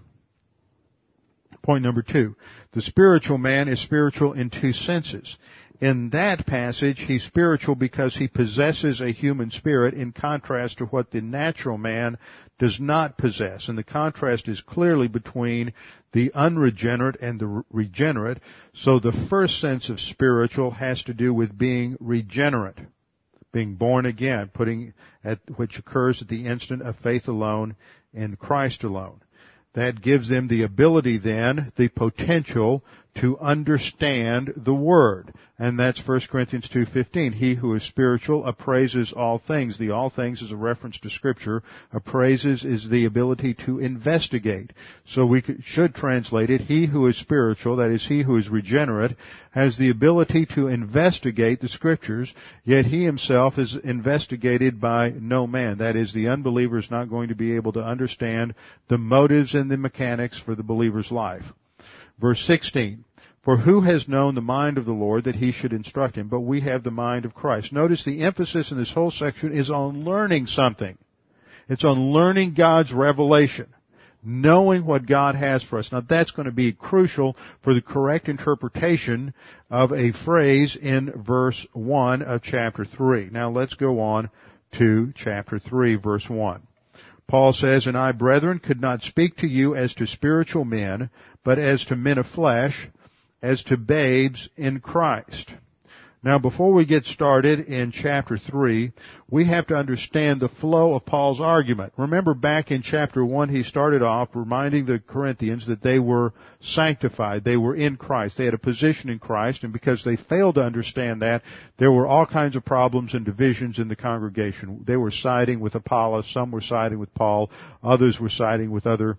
Point number two, the spiritual man is spiritual in two senses. In that passage, he's spiritual because he possesses a human spirit, in contrast to what the natural man does not possess. And the contrast is clearly between the unregenerate and the regenerate. So the first sense of spiritual has to do with being regenerate, being born again, putting at which occurs at the instant of faith alone in Christ alone. That gives them the ability then, the potential to understand the Word. And that's First Corinthians two fifteen. He who is spiritual appraises all things. The all things is a reference to Scripture. Appraises is the ability to investigate. So we could, should translate it, he who is spiritual, that is he who is regenerate, has the ability to investigate the Scriptures, yet he himself is investigated by no man. That is, the unbeliever is not going to be able to understand the motives and the mechanics for the believer's life. Verse sixteen, for who has known the mind of the Lord that he should instruct him? But we have the mind of Christ. Notice the emphasis in this whole section is on learning something. It's on learning God's revelation, knowing what God has for us. Now that's going to be crucial for the correct interpretation of a phrase in verse one of chapter three. Now let's go on to chapter three, verse one. Paul says, and I, brethren, could not speak to you as to spiritual men, but as to men of flesh, as to babes in Christ. Now, before we get started in chapter three, we have to understand the flow of Paul's argument. Remember back in chapter one, he started off reminding the Corinthians that they were sanctified. They were in Christ. They had a position in Christ, and because they failed to understand that, there were all kinds of problems and divisions in the congregation. They were siding with Apollos. Some were siding with Paul. Others were siding with other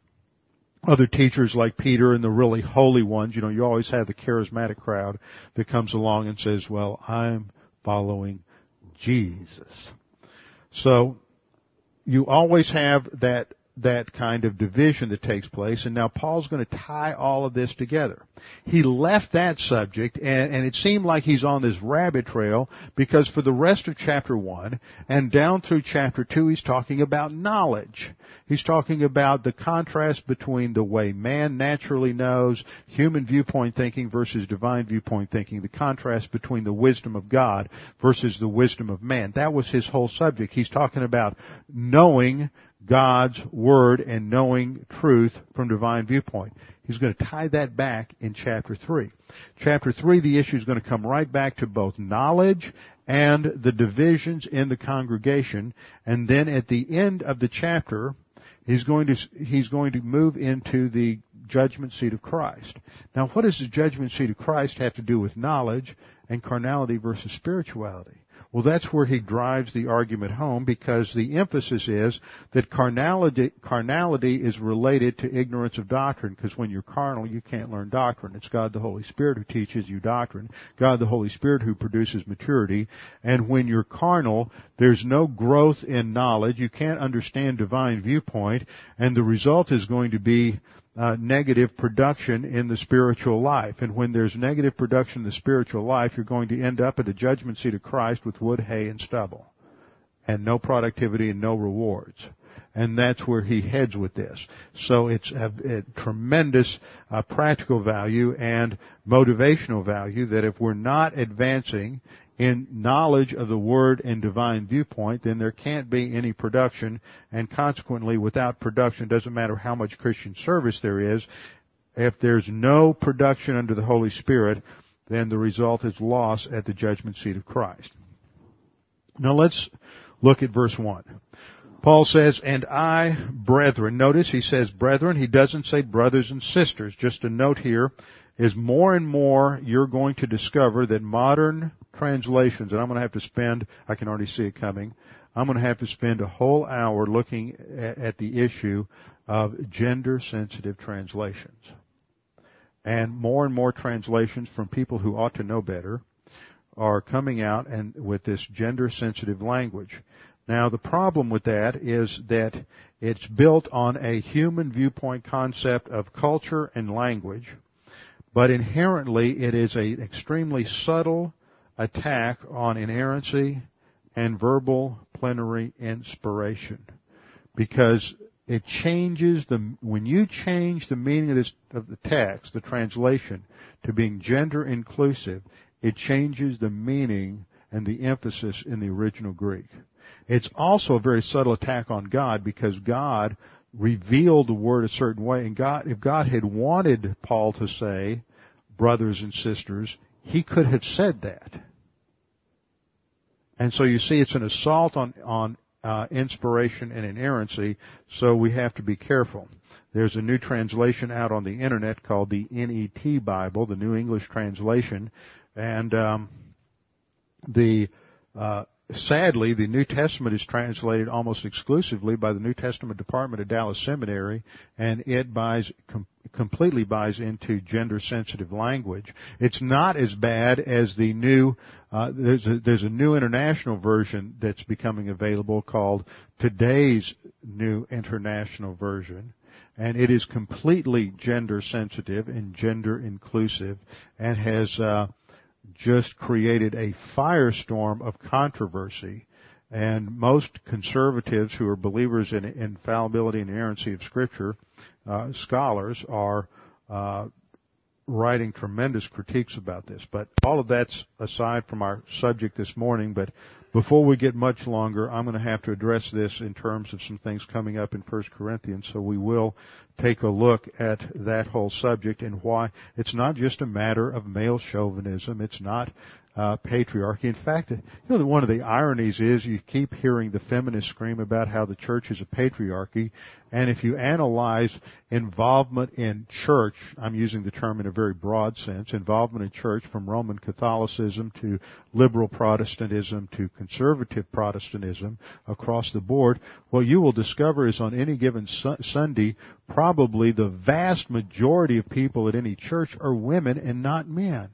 Other teachers like Peter and the really holy ones. You know, you always have the charismatic crowd that comes along and says, well, I'm following Jesus. So you always have that that kind of division that takes place, and now Paul's going to tie all of this together. He left that subject, and, and it seemed like he's on this rabbit trail, because for the rest of chapter one and down through chapter two, he's talking about knowledge. He's talking about the contrast between the way man naturally knows, human viewpoint thinking versus divine viewpoint thinking, the contrast between the wisdom of God versus the wisdom of man. That was his whole subject. He's talking about knowing God's Word and knowing truth from divine viewpoint. He's going to tie that back in chapter three. Chapter three, the issue is going to come right back to both knowledge and the divisions in the congregation. And then at the end of the chapter, he's going to, he's going to move into the judgment seat of Christ. Now, what does the judgment seat of Christ have to do with knowledge and carnality versus spirituality? Well, that's where he drives the argument home, because the emphasis is that carnality, carnality is related to ignorance of doctrine, because when you're carnal, you can't learn doctrine. It's God the Holy Spirit who teaches you doctrine, God the Holy Spirit who produces maturity, and when you're carnal, there's no growth in knowledge, you can't understand divine viewpoint, and the result is going to be Uh, negative production in the spiritual life. And when there's negative production in the spiritual life, you're going to end up at the judgment seat of Christ with wood, hay, and stubble. And no productivity and no rewards. And that's where he heads with this. So it's a, a tremendous uh, practical value and motivational value that if we're not advancing in knowledge of the Word and divine viewpoint, then there can't be any production, and consequently, without production, doesn't matter how much Christian service there is, if there's no production under the Holy Spirit, then the result is loss at the judgment seat of Christ. Now let's look at verse one. Paul says, and I, brethren, notice he says brethren, he doesn't say brothers and sisters. Just a note here is more and more you're going to discover that modern translations, and I'm going to have to spend, I can already see it coming, I'm going to have to spend a whole hour looking at, at the issue of gender-sensitive translations. And more and more translations from people who ought to know better are coming out and with this gender-sensitive language. Now, the problem with that is that it's built on a human viewpoint concept of culture and language, but inherently it is an extremely subtle attack on inerrancy and verbal plenary inspiration, because it changes the, when you change the meaning of this, of the text, the translation, to being gender inclusive, it changes the meaning and the emphasis in the original Greek. It's also a very subtle attack on God, because God revealed the word a certain way, and God, if God had wanted Paul to say brothers and sisters, he could have said that. And so you see, it's an assault on, on uh, inspiration and inerrancy, so we have to be careful. There's a new translation out on the internet called the N E T Bible, the New English Translation, and um, the uh, sadly, the New Testament is translated almost exclusively by the New Testament Department at Dallas Seminary, and it buys com- completely buys into gender-sensitive language. It's not as bad as the new. Uh, there's a, there's a new international version that's becoming available called Today's New International Version, and it is completely gender-sensitive and gender-inclusive, and has uh, just created a firestorm of controversy. And most conservatives who are believers in infallibility and inerrancy of Scripture, uh, scholars, are uh, writing tremendous critiques about this. But all of that's aside from our subject this morning. But before we get much longer, I'm going to have to address this in terms of some things coming up in First Corinthians. So we will take a look at that whole subject and why it's not just a matter of male chauvinism. It's not uh, patriarchy. In fact, you know, one of the ironies is you keep hearing the feminists scream about how the church is a patriarchy. And if you analyze involvement in church, I'm using the term in a very broad sense, involvement in church from Roman Catholicism to liberal Protestantism to conservative Protestantism across the board, what you will discover is on any given su- Sunday, probably the vast majority of people at any church are women and not men.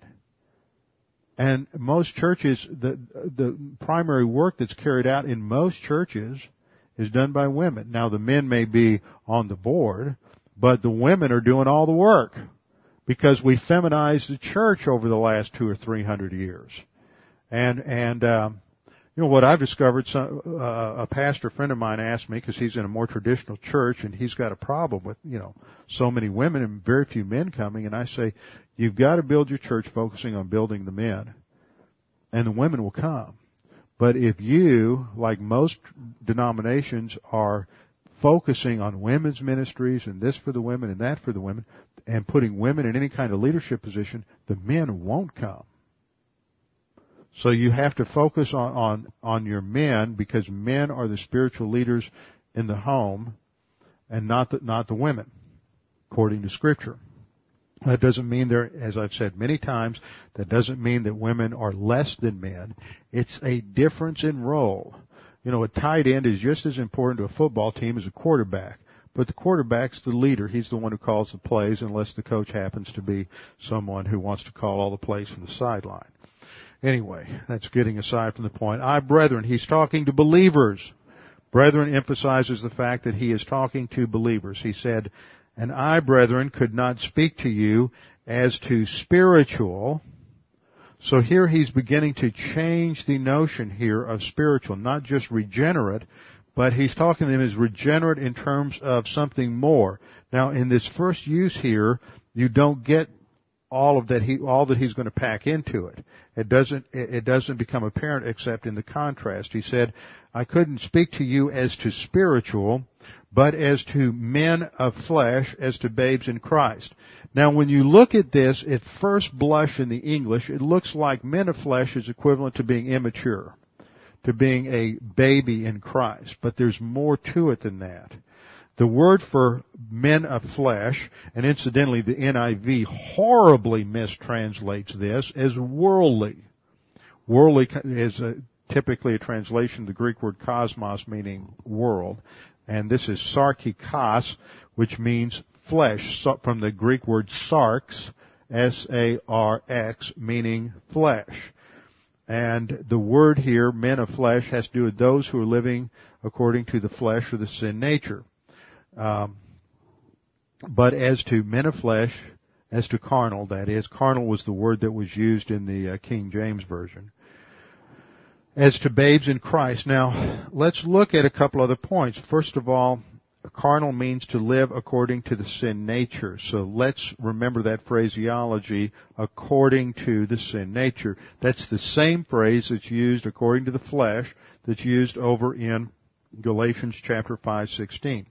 And most churches, the the primary work that's carried out in most churches is done by women. Now, the men may be on the board, but the women are doing all the work because we feminized the church over the last two or three hundred years. And and um, you know what I've discovered? Some, uh, a pastor friend of mine asked me, because he's in a more traditional church and he's got a problem with you know so many women and very few men coming. And I say, you've got to build your church focusing on building the men, and the women will come. But if you, like most denominations, are focusing on women's ministries and this for the women and that for the women, and putting women in any kind of leadership position, the men won't come. So you have to focus on, on, on your men, because men are the spiritual leaders in the home and not the, not the women, according to Scripture. That doesn't mean they're, as I've said many times, that doesn't mean that women are less than men. It's a difference in role. You know, a tight end is just as important to a football team as a quarterback. But the quarterback's the leader. He's the one who calls the plays unless the coach happens to be someone who wants to call all the plays from the sideline. Anyway, that's getting aside from the point. I, brethren, he's talking to believers. Brethren emphasizes the fact that he is talking to believers. He said, and I, brethren, could not speak to you as to spiritual. So here he's beginning to change the notion here of spiritual, not just regenerate, but he's talking to them as regenerate in terms of something more. Now, in this first use here, you don't get all of that he, all that he's going to pack into it. It doesn't, it doesn't become apparent except in the contrast. He said, I couldn't speak to you as to spiritual, but as to men of flesh, as to babes in Christ. Now, when you look at this, at first blush in the English, it looks like men of flesh is equivalent to being immature, to being a baby in Christ. But there's more to it than that. The word for men of flesh, and incidentally the N I V horribly mistranslates this as worldly. Worldly is a, typically a translation of the Greek word cosmos, meaning world. And this is sarkikos, which means flesh, from the Greek word sarx, S A R X, meaning flesh. And the word here, men of flesh, has to do with those who are living according to the flesh or the sin nature. Um, but as to men of flesh, as to carnal, that is, carnal was the word that was used in the uh, King James Version. As to babes in Christ. Now, let's look at a couple other points. First of all, carnal means to live according to the sin nature. So let's remember that phraseology, according to the sin nature. That's the same phrase that's used according to the flesh that's used over in Galatians chapter five sixteen.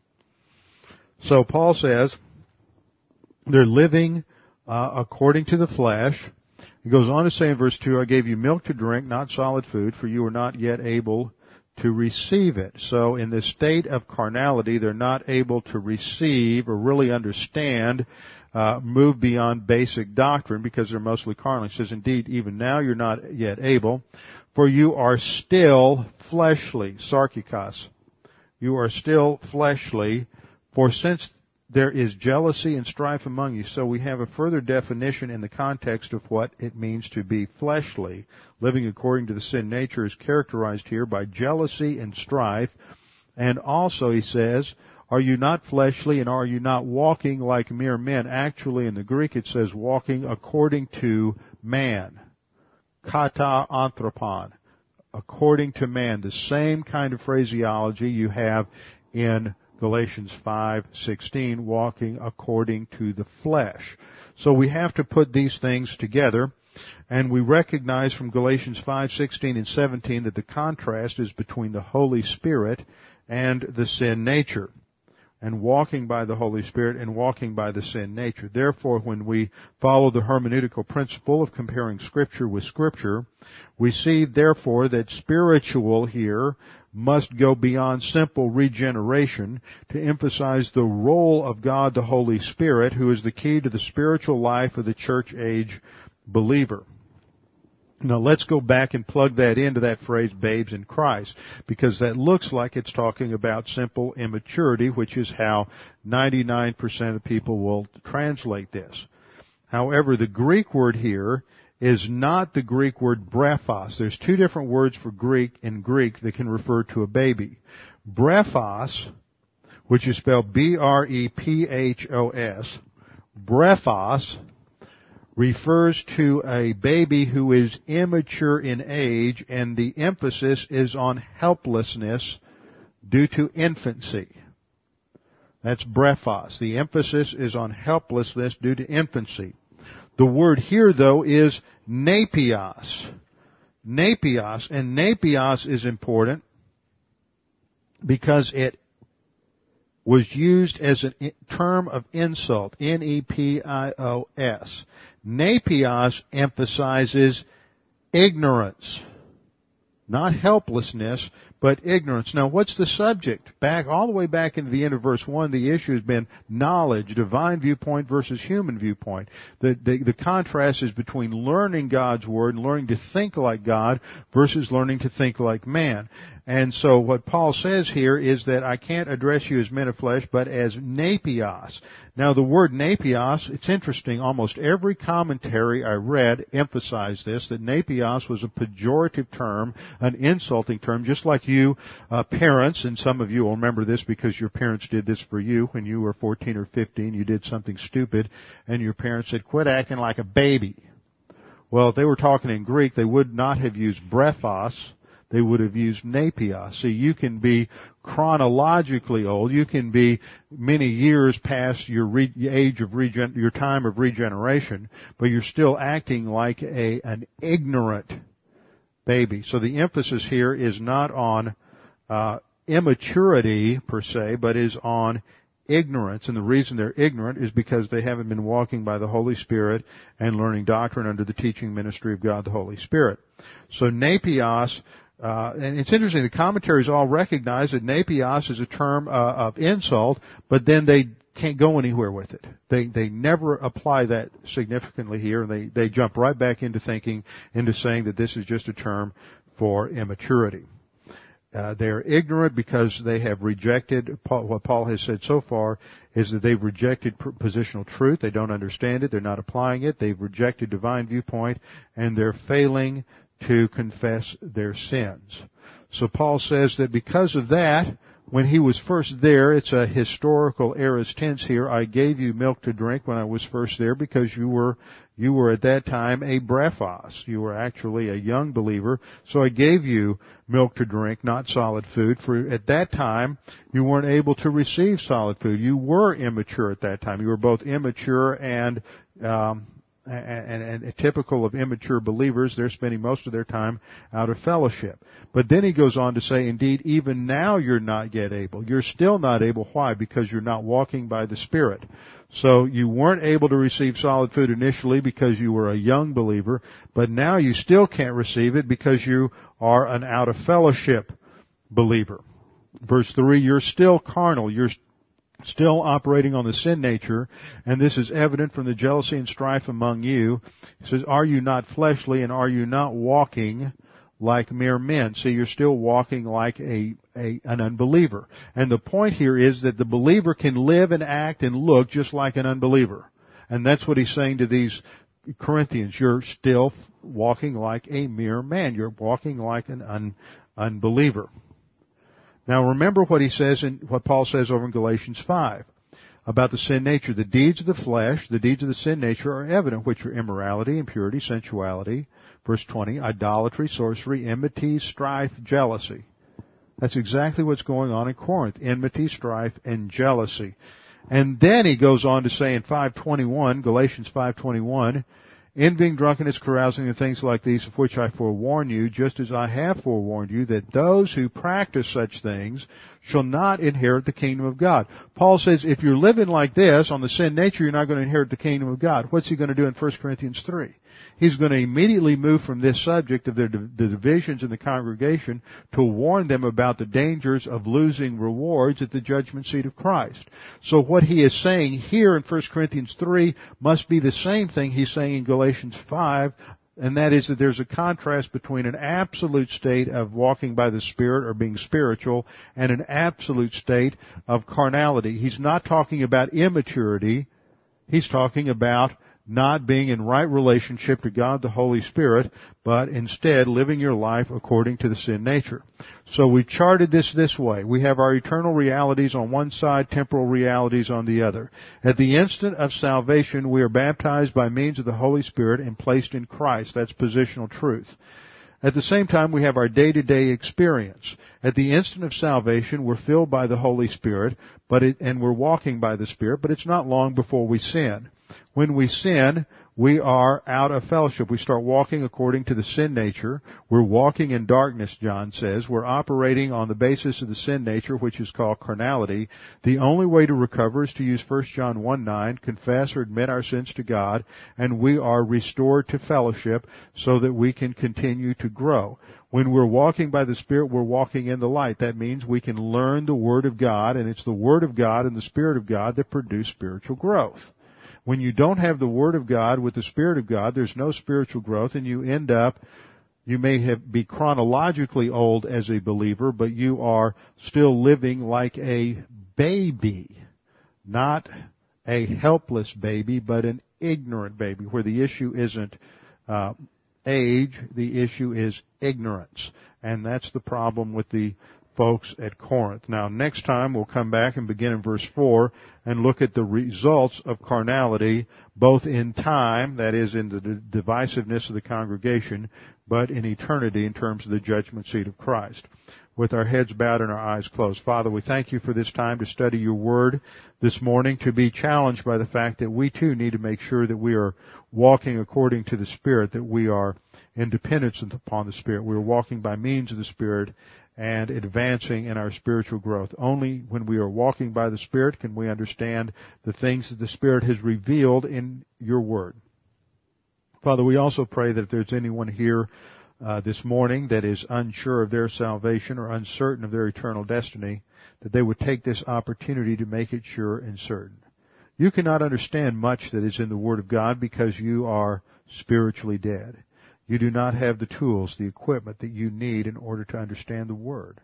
So Paul says they're living uh, according to the flesh. He goes on to say in verse two, I gave you milk to drink, not solid food, for you were not yet able to receive it. So in this state of carnality, they're not able to receive or really understand, uh, move beyond basic doctrine because they're mostly carnal. He says, indeed, even now you're not yet able, for you are still fleshly, sarkikos. You are still fleshly, for since there is jealousy and strife among you. So we have a further definition in the context of what it means to be fleshly. Living according to the sin nature is characterized here by jealousy and strife. And also, he says, are you not fleshly and are you not walking like mere men? Actually, in the Greek it says walking according to man. Kata anthropon. According to man. The same kind of phraseology you have in Galatians five sixteen, walking according to the flesh. So we have to put these things together, and we recognize from Galatians five sixteen and seventeen that the contrast is between the Holy Spirit and the sin nature, and walking by the Holy Spirit and walking by the sin nature. Therefore, when we follow the hermeneutical principle of comparing Scripture with Scripture, we see, therefore, that spiritual here must go beyond simple regeneration to emphasize the role of God the Holy Spirit, who is the key to the spiritual life of the church age believer. Now let's go back and plug that into that phrase, babes in Christ, because that looks like it's talking about simple immaturity, which is how ninety-nine percent of people will translate this. However, the Greek word here is not the Greek word brephos. There's two different words for Greek in Greek that can refer to a baby. Brephos, which is spelled B R E P H O S, brephos refers to a baby who is immature in age, and the emphasis is on helplessness due to infancy. That's brephos. The emphasis is on helplessness due to infancy. The word here, though, is napios. Napios, and napios is important because it was used as a term of insult, N E P I O S. Napios emphasizes ignorance. not helplessness, but ignorance. Now, what's the subject? Back, all the way back into the end of verse one, the issue has been knowledge, divine viewpoint versus human viewpoint. The, the, the contrast is between learning God's Word and learning to think like God versus learning to think like man. And so what Paul says here is that I can't address you as men of flesh, but as nepios. Now the word nepios, it's interesting, almost every commentary I read emphasized this, that nepios was a pejorative term, an insulting term, just like you uh, parents, and some of you will remember this because your parents did this for you when you were fourteen or fifteen, you did something stupid, and your parents said, quit acting like a baby. Well, if they were talking in Greek, they would not have used brephos, they would have used nepios. See, you can be chronologically old. You can be many years past your re- age of regen- your time of regeneration, but you're still acting like a an ignorant baby. So the emphasis here is not on uh, immaturity per se, but is on ignorance. And the reason they're ignorant is because they haven't been walking by the Holy Spirit and learning doctrine under the teaching ministry of God the Holy Spirit. So nepios. Uh, and it's interesting, the commentaries all recognize that nepios is a term uh, of insult, but then they can't go anywhere with it. They they never apply that significantly here, and they, they jump right back into thinking, into saying that this is just a term for immaturity. Uh, they're ignorant because they have rejected, Paul, what Paul has said so far is that they've rejected positional truth. They don't understand it. They're not applying it. They've rejected divine viewpoint, and they're failing to confess their sins. So Paul says that because of that, when he was first there, it's a historical aorist tense here, I gave you milk to drink when I was first there because you were, you were at that time a brephos. You were actually a young believer, so I gave you milk to drink, not solid food. For at that time, you weren't able to receive solid food. You were immature at that time. You were both immature and, um, And, and, and typical of immature believers, they're spending most of their time out of fellowship. But then he goes on to say, indeed, even now you're not yet able. You're still not able. Why? Because you're not walking by the Spirit. So you weren't able to receive solid food initially because you were a young believer, but now you still can't receive it because you are an out of fellowship believer. Verse three, you're still carnal. You're still operating on the sin nature, and this is evident from the jealousy and strife among you. He says, are you not fleshly, and are you not walking like mere men? So you're still walking like a, a an unbeliever. And the point here is that the believer can live and act and look just like an unbeliever. And that's what he's saying to these Corinthians. You're still walking like a mere man. You're walking like an un, unbeliever. Now remember what he says in, what Paul says over in Galatians five about the sin nature. The deeds of the flesh, the deeds of the sin nature are evident, which are immorality, impurity, sensuality. Verse twenty, idolatry, sorcery, enmity, strife, jealousy. That's exactly what's going on in Corinth. Enmity, strife, and jealousy. And then he goes on to say in five twenty-one, Galatians five twenty-one, envying, drunkenness, carousing, and things like these, of which I forewarn you, just as I have forewarned you, that those who practice such things shall not inherit the kingdom of God. Paul says if you're living like this on the sin nature, you're not going to inherit the kingdom of God. What's he going to do in First Corinthians three? He's going to immediately move from this subject of the, the divisions in the congregation to warn them about the dangers of losing rewards at the judgment seat of Christ. So what he is saying here in First Corinthians three must be the same thing he's saying in Galatians five, and that is that there's a contrast between an absolute state of walking by the Spirit or being spiritual and an absolute state of carnality. He's not talking about immaturity. He's talking about not being in right relationship to God the Holy Spirit, but instead living your life according to the sin nature. So we charted this this way. We have our eternal realities on one side, temporal realities on the other. At the instant of salvation, we are baptized by means of the Holy Spirit and placed in Christ. That's positional truth. At the same time, we have our day-to-day experience. At the instant of salvation, we're filled by the Holy Spirit, but it, and we're walking by the Spirit, but it's not long before we sin. When we sin, we are out of fellowship. We start walking according to the sin nature. We're walking in darkness, John says. We're operating on the basis of the sin nature, which is called carnality. The only way to recover is to use First John one nine, confess or admit our sins to God, and we are restored to fellowship so that we can continue to grow. When we're walking by the Spirit, we're walking in the light. That means we can learn the Word of God, and it's the Word of God and the Spirit of God that produce spiritual growth. When you don't have the Word of God with the Spirit of God, there's no spiritual growth, and you end up, you may have be chronologically old as a believer, but you are still living like a baby, not a helpless baby, but an ignorant baby, where the issue isn't uh, age, the issue is ignorance. And that's the problem with the folks at Corinth. Now, next time we'll come back and begin in verse four and look at the results of carnality, both in time, that is in the divisiveness of the congregation, but in eternity in terms of the judgment seat of Christ. With our heads bowed and our eyes closed. Father, we thank you for this time to study your word this morning, to be challenged by the fact that we too need to make sure that we are walking according to the Spirit, that we are in dependence upon the Spirit. We are walking by means of the Spirit and advancing in our spiritual growth. Only when we are walking by the Spirit can we understand the things that the Spirit has revealed in your word. Father, we also pray that if there's anyone here uh, this morning that is unsure of their salvation or uncertain of their eternal destiny, that they would take this opportunity to make it sure and certain. You cannot understand much that is in the Word of God because you are spiritually dead. You do not have the tools, the equipment that you need in order to understand the Word.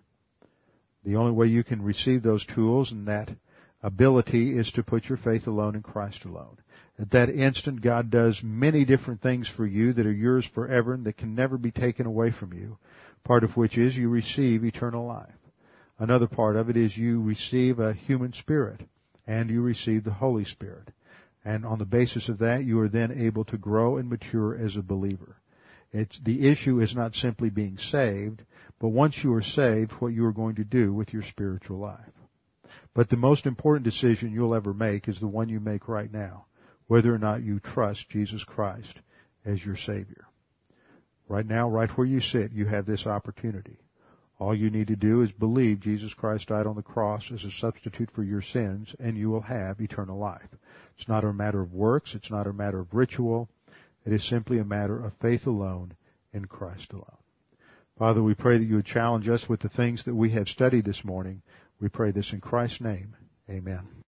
The only way you can receive those tools and that ability is to put your faith alone in Christ alone. At that instant, God does many different things for you that are yours forever and that can never be taken away from you, part of which is you receive eternal life. Another part of it is you receive a human spirit and you receive the Holy Spirit. And on the basis of that, you are then able to grow and mature as a believer. It's, the issue is not simply being saved, but once you are saved, what you are going to do with your spiritual life. But the most important decision you'll ever make is the one you make right now, whether or not you trust Jesus Christ as your Savior. Right now, right where you sit, you have this opportunity. All you need to do is believe Jesus Christ died on the cross as a substitute for your sins, and you will have eternal life. It's not a matter of works. It's not a matter of ritual. It is simply a matter of faith alone in Christ alone. Father, we pray that you would challenge us with the things that we have studied this morning. We pray this in Christ's name. Amen.